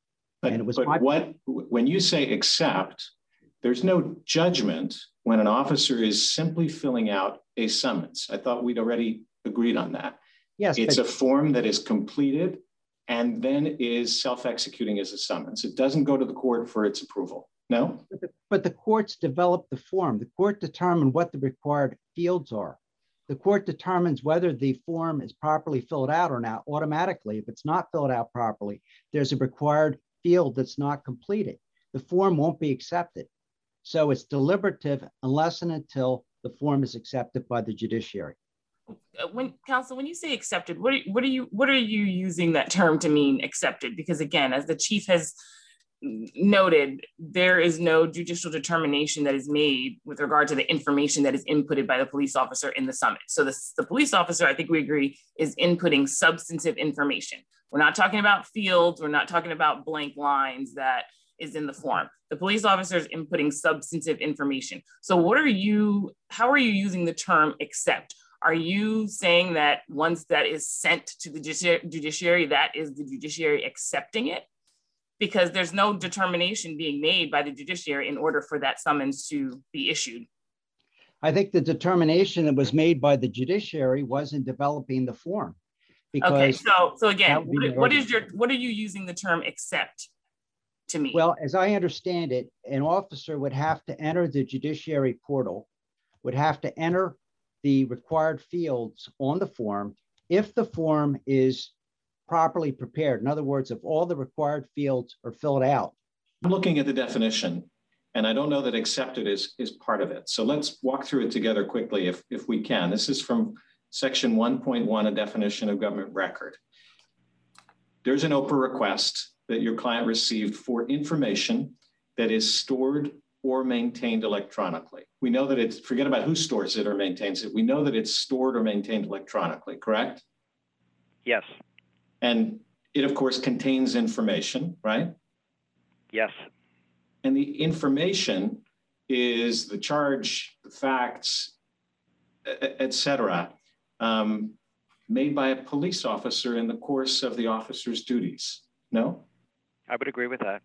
When you say accept, there's no judgment when an officer is simply filling out a summons. I thought we'd already agreed on that. Yes. It's a form that is completed and then is self-executing as a summons. It doesn't go to the court for its approval. No? But the courts develop the form. The court determines what the required fields are. The court determines whether the form is properly filled out or not automatically. If it's not filled out properly, there's a required field that's not completed. The form won't be accepted. So it's deliberative unless and until the form is accepted by the judiciary. Counsel, when you say accepted, what are you using that term to mean, accepted? Because again, as the chief has noted, there is no judicial determination that is made with regard to the information that is inputted by the police officer in the summons. So the police officer, I think we agree, is inputting substantive information. We're not talking about fields. We're not talking about blank lines that is in the form. The police officer is inputting substantive information. So how are you using the term accept? Are you saying that once that is sent to the judiciary, that is the judiciary accepting it? Because there's no determination being made by the judiciary in order for that summons to be issued. I think the determination that was made by the judiciary was in developing the form. Okay, so again, what are you using the term accept to mean? Well, as I understand it, an officer would have to enter the judiciary portal, would have to enter the required fields on the form. If the form is properly prepared, in other words, if all the required fields are filled out, I'm looking at the definition, and I don't know that accepted is part of it. So let's walk through it together quickly if we can. This is from section 1.1, a definition of government record. There's an OPRA request that your client received for information that is stored or maintained electronically. We know that it's, forget about who stores it or maintains it. We know that it's stored or maintained electronically, correct? Yes. And it, of course, contains information, right? Yes. And the information is the charge, the facts, et cetera, made by a police officer in the course of the officer's duties. No? I would agree with that.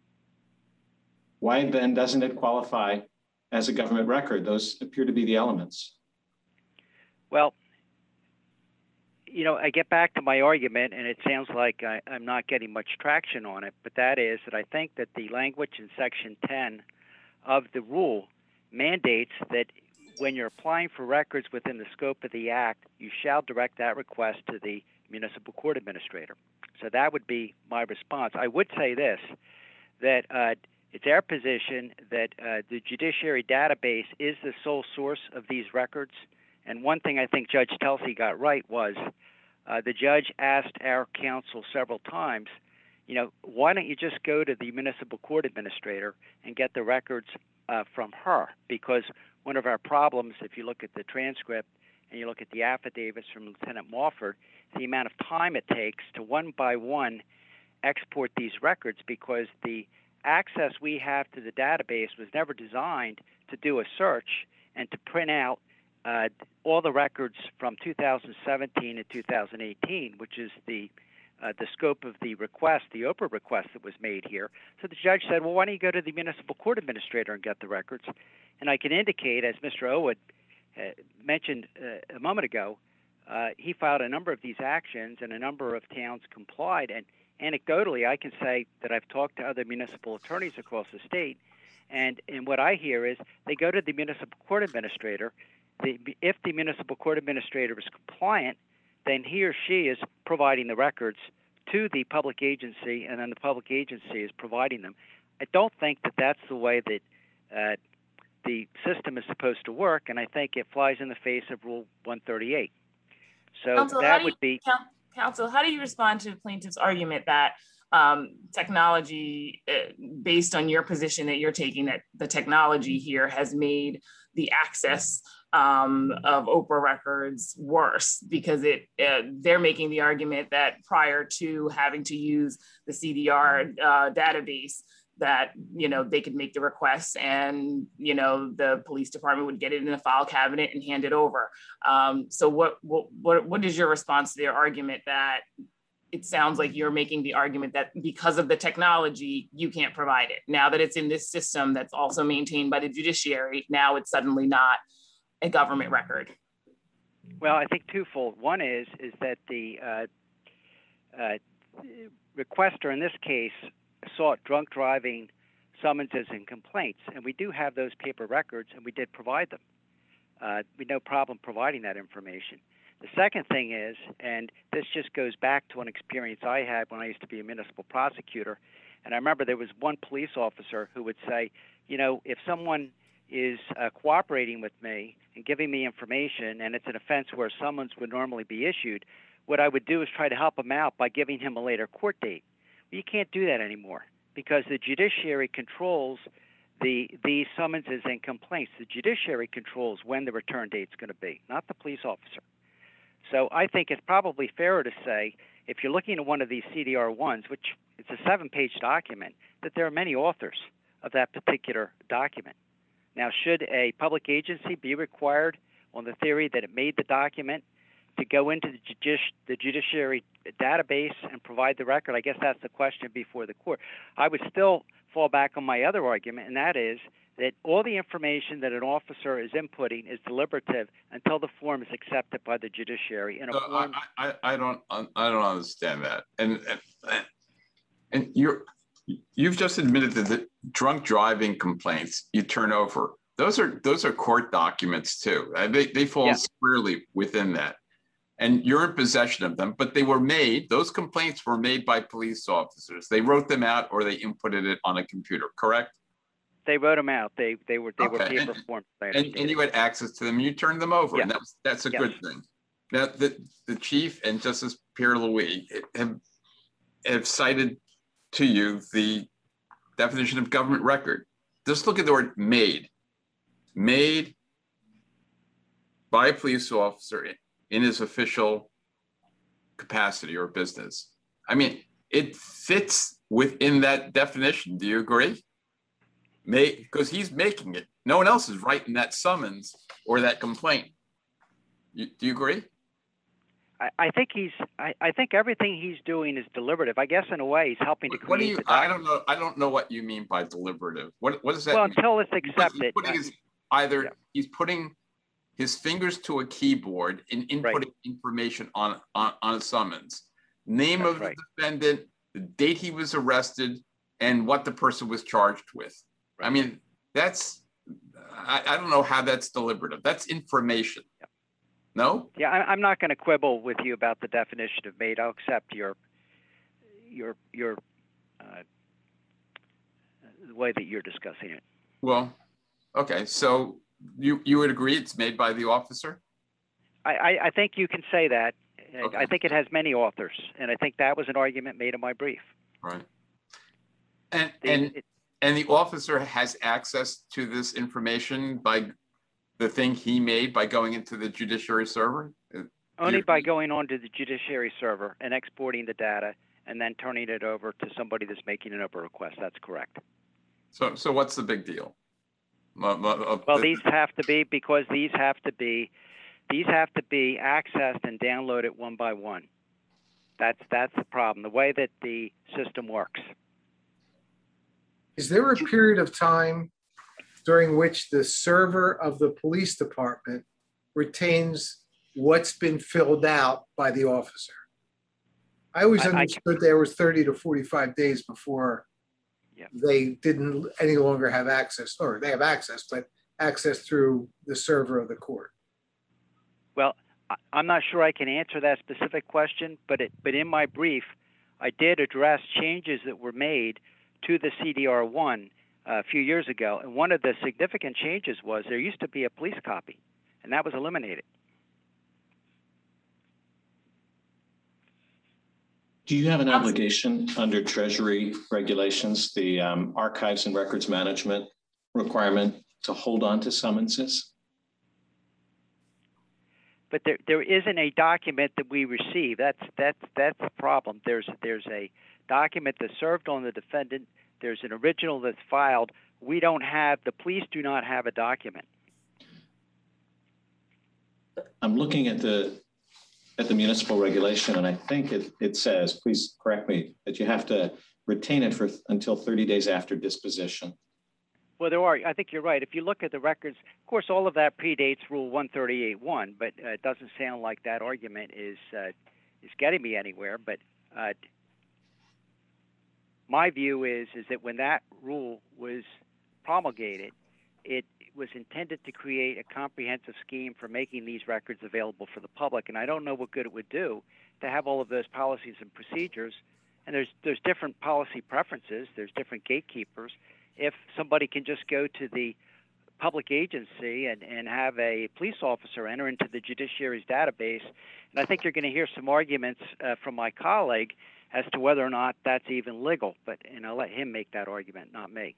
Why then doesn't it qualify as a government record? Those appear to be the elements. Well, you know, I get back to my argument, and it sounds like I'm not getting much traction on it, but that is that I think that the language in Section 10 of the rule mandates that when you're applying for records within the scope of the Act, you shall direct that request to the municipal court administrator. So that would be my response. I would say this, that it's our position that the judiciary database is the sole source of these records. And one thing I think Judge Telsey got right was the judge asked our counsel several times, you know, why don't you just go to the municipal court administrator and get the records from her? Because one of our problems, if you look at the transcript and you look at the affidavits from Lieutenant Mofford, the amount of time it takes to one by one export these records, because the access we have to the database was never designed to do a search and to print out all the records from 2017 to 2018, which is the scope of the request, the OPRA request that was made here. So the judge said, well, why don't you go to the municipal court administrator and get the records? And I can indicate, as Mr. Owood mentioned a moment ago, he filed a number of these actions and a number of towns complied. And anecdotally, I can say that I've talked to other municipal attorneys across the state, and what I hear is they go to the municipal court administrator. If the municipal court administrator is compliant, then he or she is providing the records to the public agency, and then the public agency is providing them. I don't think that that's the way that the system is supposed to work, and I think it flies in the face of Rule 138. So Counsel, that would be... Counsel, how do you respond to the plaintiff's argument that technology, based on your position that you're taking, that the technology here has made the access of OPRA records worse, because they're making the argument that prior to having to use the CDR database, that, you know, they could make the requests and, you know, the police department would get it in a file cabinet and hand it over. So what is your response to their argument that it sounds like you're making the argument that because of the technology, you can't provide it? Now that it's in this system that's also maintained by the judiciary, now it's suddenly not a government record. Well, I think twofold. One is that the requester in this case sought drunk driving summonses and complaints, and we do have those paper records, and we did provide them. We had no problem providing that information. The second thing is, and this just goes back to an experience I had when I used to be a municipal prosecutor, and I remember there was one police officer who would say, you know, if someone is cooperating with me and giving me information, and it's an offense where summons would normally be issued, what I would do is try to help him out by giving him a later court date. Well, you can't do that anymore because the judiciary controls the summonses and complaints. The judiciary controls when the return date is going to be, not the police officer. So I think it's probably fairer to say, if you're looking at one of these CDR1s, which it's a 7-page document, that there are many authors of that particular document. Now, should a public agency be required on the theory that it made the document to go into the judiciary database and provide the record? I guess that's the question before the court. I would still fall back on my other argument, and that is that all the information that an officer is inputting is deliberative until the form is accepted by the judiciary. And I don't understand that. And you've just admitted that the drunk driving complaints you turn over, those are court documents too. They fall squarely within that. and you're in possession of them, but they were made, those complaints were made by police officers. They wrote them out or they inputted it on a computer, correct? They wrote them out. They were paper forms. And you had access to them and you turned them over, yeah. and that's a good thing. Now, the chief and Justice Pierre-Louis have cited to you the definition of government record. Just look at the word made. Made by a police officer in his official capacity or business. I mean, it fits within that definition. Do you agree? Because he's making it. No one else is writing that summons or that complaint. Do you agree? I think everything he's doing is deliberative. I guess in a way he's helping to create. What do you? I don't know. I don't know what you mean by deliberative. What does that? Well, mean? until it's accepted. He's putting his fingers to a keyboard and inputting information on a summons. Name of the defendant, the date he was arrested, and what the person was charged with. I mean, I don't know how that's deliberative. That's information. Yeah. No? Yeah, I'm not going to quibble with you about the definition of made. I'll accept your the way that you're discussing it. Well, okay. So you would agree it's made by the officer? I think you can say that. Okay. I think it has many authors, and I think that was an argument made in my brief. Right. And the officer has access to this information by the thing he made by going into the judiciary server? Only by going onto the judiciary server and exporting the data and then turning it over to somebody that's making an open request. That's correct. So what's the big deal? Well, these have to be accessed and downloaded one by one. That's the problem, the way that the system works. Is there a period of time during which the server of the police department retains what's been filled out by the officer? I always understood there was 30 to 45 days before they didn't any longer have access, or they have access, but access through the server of the court. Well, I'm not sure I can answer that specific question, but in my brief, I did address changes that were made to the CDR1 a few years ago, and one of the significant changes was there used to be a police copy, and that was eliminated. Do you have an obligation under Treasury regulations, the archives and records management requirement, to hold on to summonses? But there isn't a document that we receive. That's the problem. There's a document that's served on the defendant. There's an original that's filed. The police do not have a document. I'm looking at the municipal regulation, and I think it says, please correct me, that you have to retain it until 30 days after disposition. Well, I think you're right. If you look at the records, of course, all of that predates Rule 138.1, but it doesn't sound like that argument is getting me anywhere. But my view is that when that rule was promulgated, it was intended to create a comprehensive scheme for making these records available for the public. And I don't know what good it would do to have all of those policies and procedures. And there's different policy preferences. There's different gatekeepers. If somebody can just go to the public agency and have a police officer enter into the judiciary's database, and I think you're going to hear some arguments from my colleague as to whether or not that's even legal. And I'll let him make that argument, not me.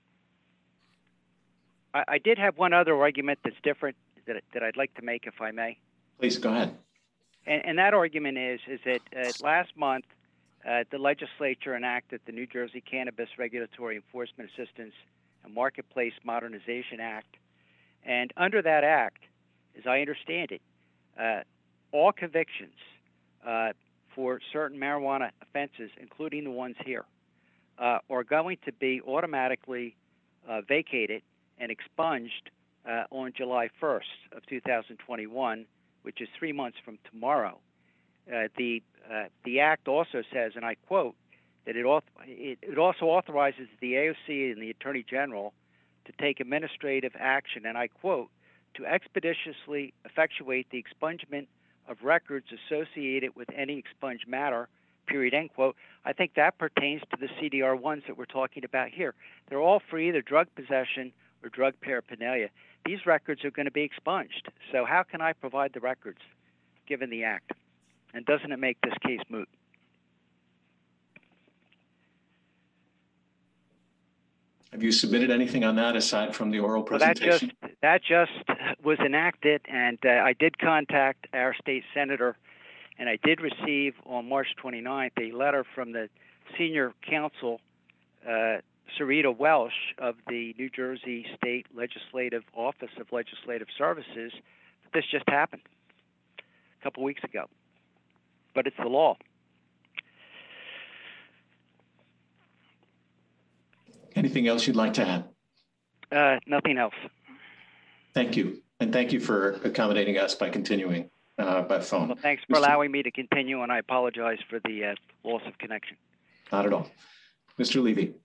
I did have one other argument that's different that I'd like to make, if I may. Please go ahead. And that argument is that last month, the legislature enacted the New Jersey Cannabis Regulatory Enforcement Assistance and Marketplace Modernization Act. And under that act, as I understand it, all convictions for certain marijuana offenses, including the ones here, are going to be automatically vacated and expunged on July 1st of 2021, which is 3 months from tomorrow. The act also says, and I quote, that it also authorizes the AOC and the Attorney General to take administrative action, and I quote, to expeditiously effectuate the expungement of records associated with any expunged matter, period, end quote. I think that pertains to the CDR ones that we're talking about here. They're all for either drug possession or drug paraphernalia. These records are going to be expunged. So how can I provide the records given the act? And doesn't it make this case moot? Have you submitted anything on that aside from the oral presentation? Well, that just was enacted, and I did contact our state senator, and I did receive on March 29th a letter from the senior counsel, Sarita Welsh of the New Jersey State Legislative Office of Legislative Services. This just happened a couple weeks ago, but it's the law. Anything else you'd like to add? Nothing else. Thank you. And thank you for accommodating us by continuing by phone. Well, thanks for allowing me to continue, and I apologize for the loss of connection. Not at all. Mr. Levy.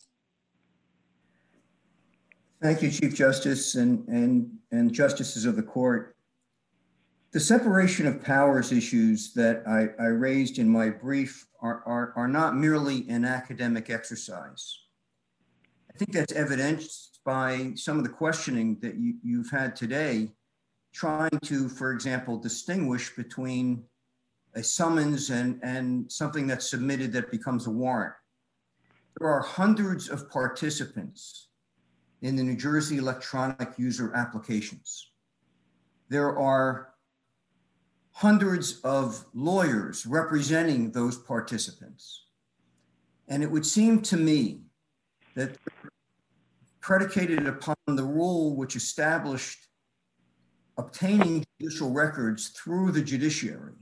Thank you, Chief Justice and justices of the court. The separation of powers issues that I raised in my brief are not merely an academic exercise. I think that's evidenced by some of the questioning that you've had today, trying to, for example, distinguish between a summons and something that's submitted that becomes a warrant. There are hundreds of participants in the New Jersey electronic user applications. There are hundreds of lawyers representing those participants. And it would seem to me that predicated upon the rule which established obtaining judicial records through the judiciary,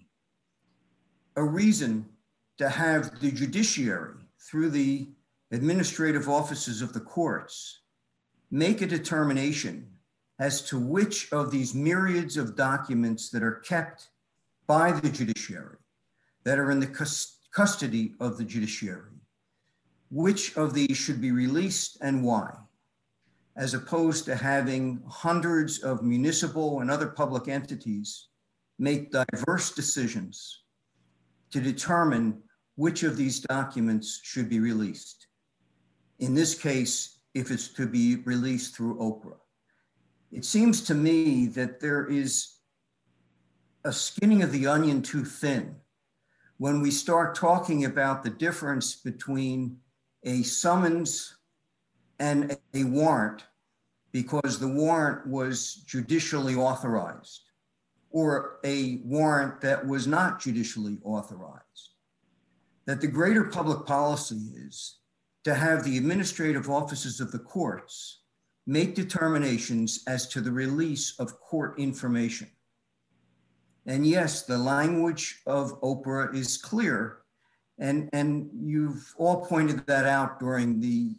a reason to have the judiciary through the administrative offices of the courts make a determination as to which of these myriads of documents that are kept by the judiciary, that are in the custody of the judiciary, which of these should be released and why, as opposed to having hundreds of municipal and other public entities make diverse decisions to determine which of these documents should be released. In this case, if it's to be released through OPRA. It seems to me that there is a skinning of the onion too thin when we start talking about the difference between a summons and a warrant because the warrant was judicially authorized, or a warrant that was not judicially authorized. That the greater public policy is to have the administrative offices of the courts make determinations as to the release of court information. And yes, the language of OPRA is clear, and you've all pointed that out during the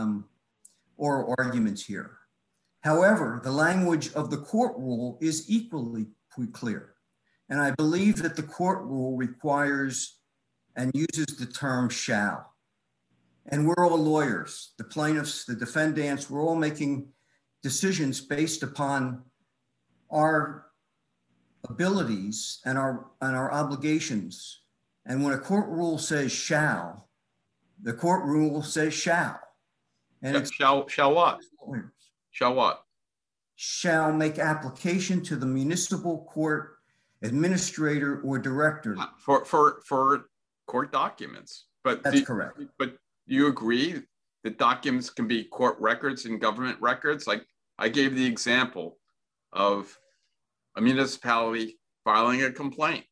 oral arguments here. However, the language of the court rule is equally clear. And I believe that the court rule requires and uses the term shall. And we're all lawyers, the plaintiffs, the defendants, we're all making decisions based upon our abilities and our obligations. And when a court rule says shall, the court rule says shall. And it's shall what? Shall what? Shall make application to the municipal court administrator or director. For court documents. But that's correct. But you agree that documents can be court records and government records? Like I gave the example of a municipality filing a complaint.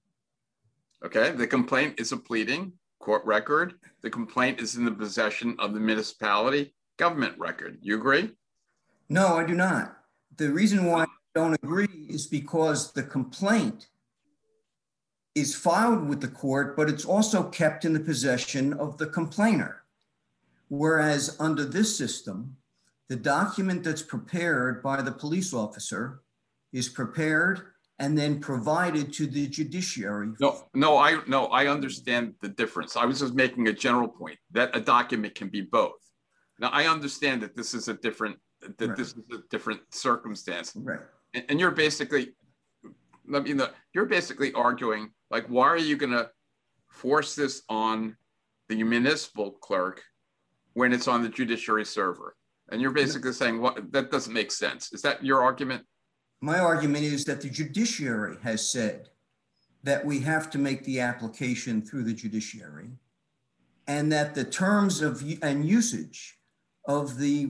Okay, the complaint is a pleading, court record. The complaint is in the possession of the municipality, government record. You agree? No, I do not. The reason why I don't agree is because the complaint is filed with the court, but it's also kept in the possession of the complainer. Whereas under this system, the document that's prepared by the police officer is prepared and then provided to the judiciary. No, I understand the difference. I was just making a general point that a document can be both. Now I understand that this is a different, this is a different circumstance. Right. And you're basically let me know. You're basically arguing, like, why are you going to force this on the municipal clerk when it's on the judiciary server? And you're basically saying, what, that doesn't make sense. Is that your argument? My argument is that the judiciary has said that we have to make the application through the judiciary, and that the terms of and usage of the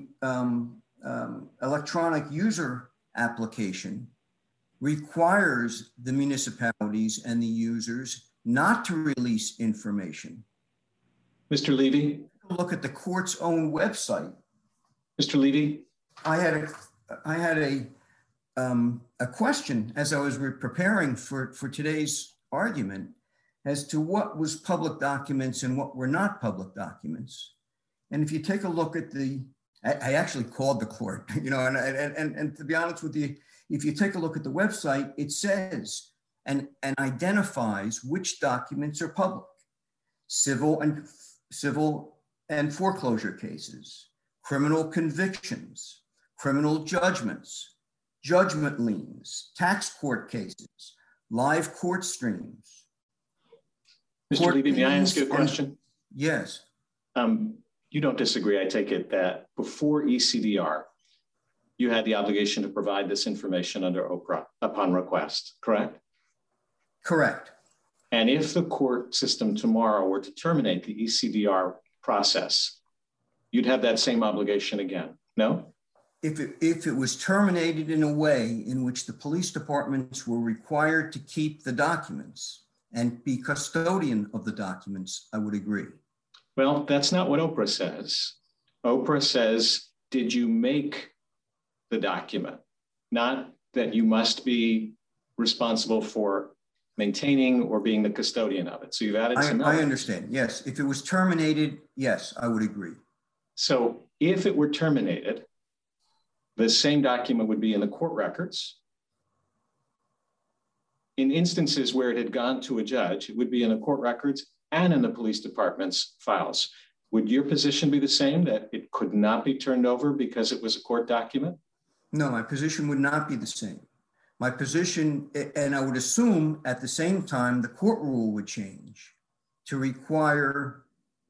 electronic user application requires the municipalities and the users not to release information. Mr. Levy? Look at the court's own website. Mr. Levy? I had a question as I was preparing for today's argument as to what was public documents and what were not public documents. And if you take a look at I actually called the court, you know, and to be honest with you, if you take a look at the website, it says and identifies which documents are public: civil and foreclosure cases, criminal convictions, criminal judgments, judgment liens, tax court cases, live court streams. Mr. Levy, may I ask you a question? Yes. You don't disagree, I take it, that before ECDR, you had the obligation to provide this information under OPRA upon request, correct? Correct. And if the court system tomorrow were to terminate the ECDR process, you'd have that same obligation again, no? If it was terminated in a way in which the police departments were required to keep the documents and be custodian of the documents, I would agree. Well, that's not what OPRA says. OPRA says, did you make the document? Not that you must be responsible for maintaining or being the custodian of it. So you've added some. I understand, yes. If it was terminated, yes, I would agree. So if it were terminated, the same document would be in the court records. In instances where it had gone to a judge, it would be in the court records and in the police department's files. Would your position be the same, that it could not be turned over because it was a court document? No, my position would not be the same. My position, and I would assume at the same time, the court rule would change to require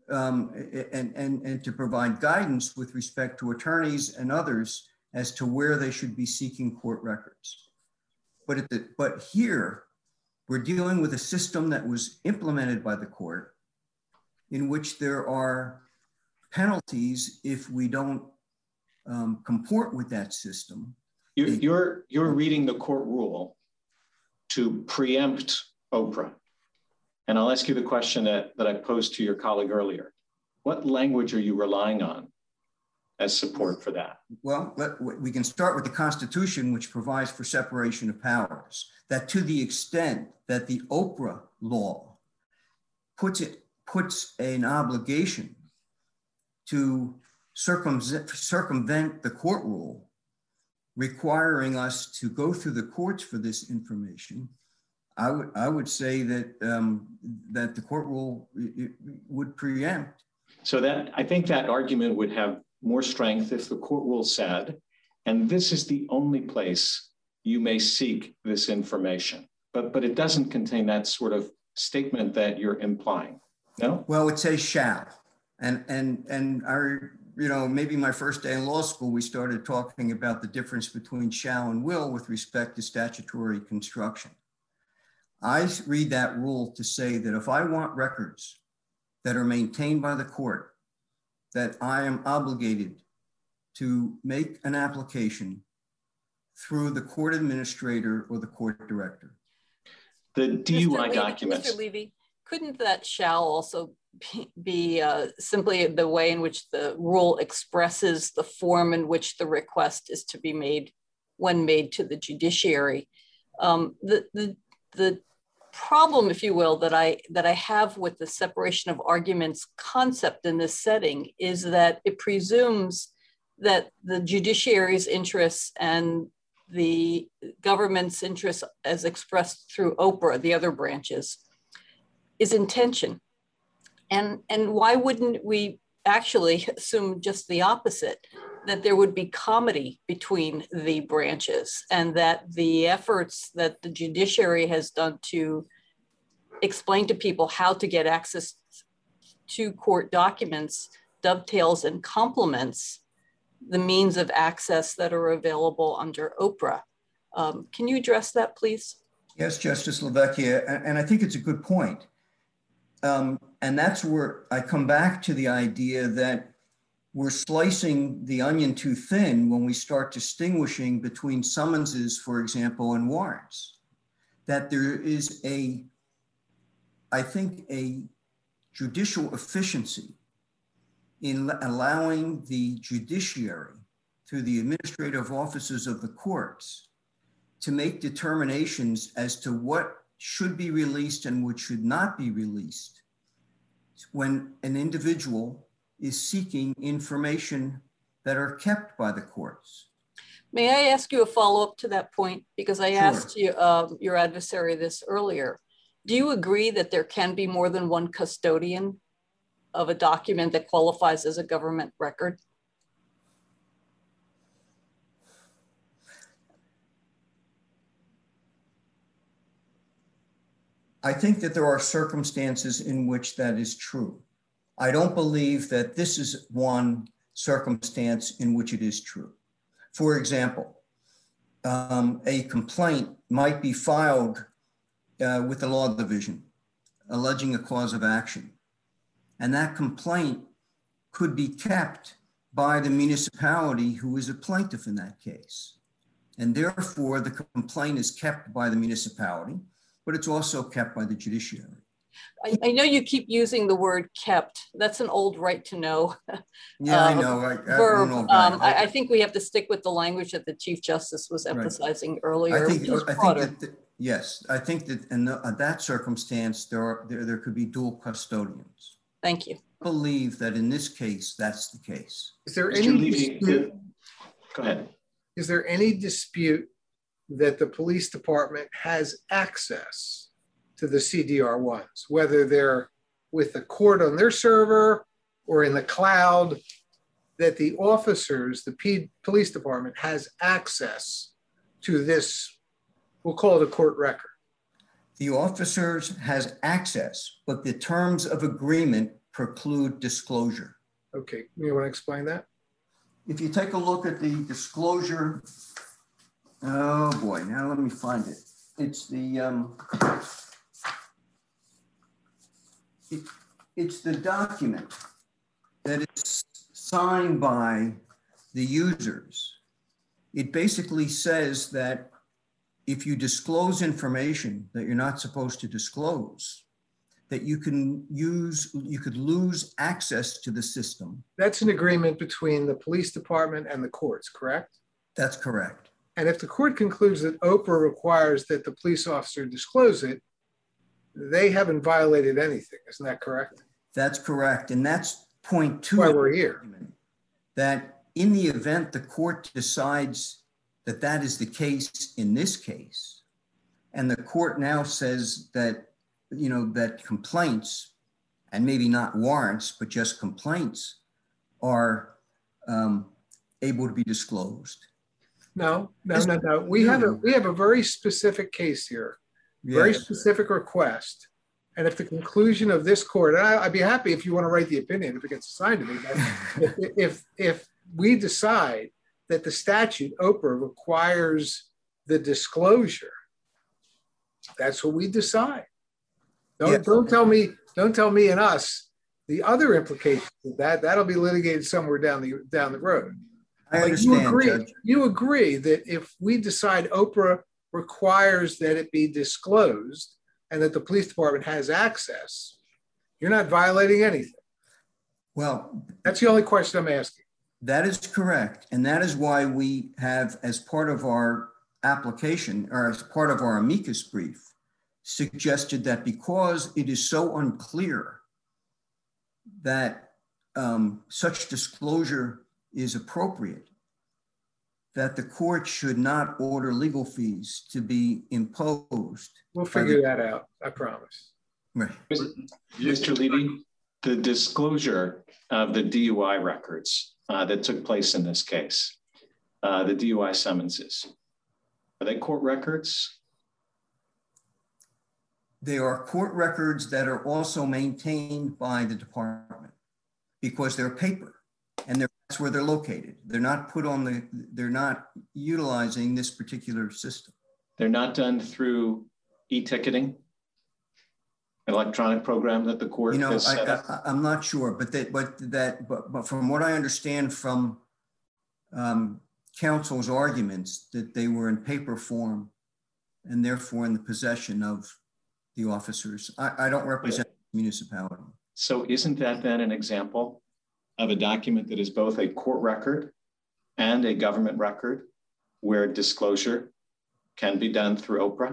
and to provide guidance with respect to attorneys and others as to where they should be seeking court records. But here, we're dealing with a system that was implemented by the court in which there are penalties if we don't comport with that system. You're reading the court rule to preempt OPRA. And I'll ask you the question that I posed to your colleague earlier. What language are you relying on as support for that? Well, we can start with the Constitution, which provides for separation of powers, that to the extent that the OPRA law puts an obligation to circumvent the court rule, requiring us to go through the courts for this information, I would say that that the court rule would preempt. So that I think that argument would have more strength if the court rule said, and this is the only place you may seek this information. But it doesn't contain that sort of statement that you're implying. No? Well, it says shall. And maybe my first day in law school, we started talking about the difference between shall and will with respect to statutory construction. I read that rule to say that if I want records that are maintained by the court, that I am obligated to make an application through the court administrator or the court director. The DUI documents. Mr. Levy, couldn't that shall also be simply the way in which the rule expresses the form in which the request is to be made when made to the judiciary? The problem, if you will, that I have with the separation of arguments concept in this setting is that it presumes that the judiciary's interests and the government's interests as expressed through OPRA, the other branches, is in tension. And why wouldn't we actually assume just the opposite, that there would be comity between the branches, and that the efforts that the judiciary has done to explain to people how to get access to court documents dovetails and complements the means of access that are available under OPRA. Can you address that, please? Yes, Justice LaVecchia, and I think it's a good point. And that's where I come back to the idea that we're slicing the onion too thin when we start distinguishing between summonses, for example, and warrants. That there is I think, a judicial efficiency in allowing the judiciary, through the administrative offices of the courts, to make determinations as to what should be released and what should not be released when an individual is seeking information that are kept by the courts. May I ask you a follow-up to that point? Because I asked you, your adversary this earlier. Do you agree that there can be more than one custodian of a document that qualifies as a government record? I think that there are circumstances in which that is true. I don't believe that this is one circumstance in which it is true. For example, a complaint might be filed with the law division alleging a cause of action. And that complaint could be kept by the municipality who is a plaintiff in that case. And therefore, the complaint is kept by the municipality, but it's also kept by the judiciary. I know you keep using the word kept. That's an old right to know. Yeah, I know. Verb. I think we have to stick with the language that the Chief Justice was emphasizing earlier. I think that yes, I think that in that circumstance, there could be dual custodians. Thank you. I believe that in this case, that's the case. Is there any dispute? Go ahead. Is there any dispute that the police department has access to the CDR1s, whether they're with the court on their server or in the cloud, that the officers, the police department has access to this, we'll call it a court record? The officers has access, but the terms of agreement preclude disclosure. Okay, you want to explain that? If you take a look at the disclosure, oh boy, now let me find it. It's the, it's the document that is signed by the users. It basically says that if you disclose information that you're not supposed to disclose, that you could lose access to the system. That's an agreement between the police department and the courts, correct? That's correct. And if the court concludes that OPRA requires that the police officer disclose it, they haven't violated anything. Isn't that correct? That's correct. And that's point two. Why we're here. That in the event the court decides that that is the case in this case, and the court now says that, you know, that complaints, and maybe not warrants, but just complaints, are able to be disclosed. No. We have a very specific case here, very specific request. And if the conclusion of this court, and I'd be happy if you want to write the opinion if it gets assigned to me, but if we decide that the statute, OPRA, requires the disclosure, that's what we decide. Don't tell me and us the other implications of that. That'll be litigated somewhere down the road. I understand. You agree that if we decide OPRA requires that it be disclosed and that the police department has access, you're not violating anything. Well, that's the only question I'm asking. That is correct. And that is why we have, as part of our application, or as part of our amicus brief, suggested that because it is so unclear that such disclosure is appropriate, that the court should not order legal fees to be imposed. We'll figure that out, I promise. Right. Mr. Levy, the disclosure of the DUI records that took place in this case, the DUI summonses, are they court records? They are court records that are also maintained by the department because they're paper and that's where they're located. They're not put on the, they're not utilizing this particular system. They're not done through e-ticketing, electronic program that the court has set up? I'm not sure, but from what I understand from counsel's arguments, that they were in paper form and therefore in the possession of the officers. I don't represent the municipality. So isn't that then an example of a document that is both a court record and a government record where disclosure can be done through Oprah?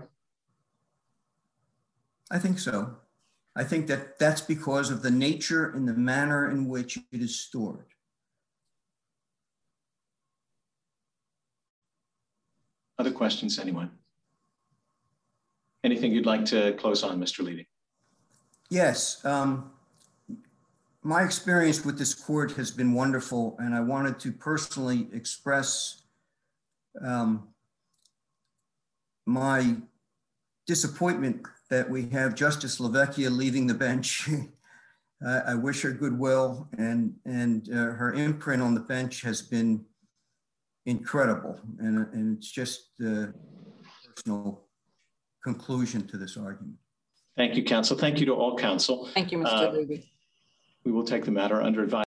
I think so. I think that that's because of the nature and the manner in which it is stored. Other questions, anyone? Anything you'd like to close on, Mr. Levy? Yes. My experience with this court has been wonderful, and I wanted to personally express my disappointment that we have Justice LaVecchia leaving the bench. I wish her goodwill, and her imprint on the bench has been incredible, and it's just a personal conclusion to this argument. Thank you, counsel. Thank you to all counsel. Thank you, Mr. Levy. We will take the matter under advisement.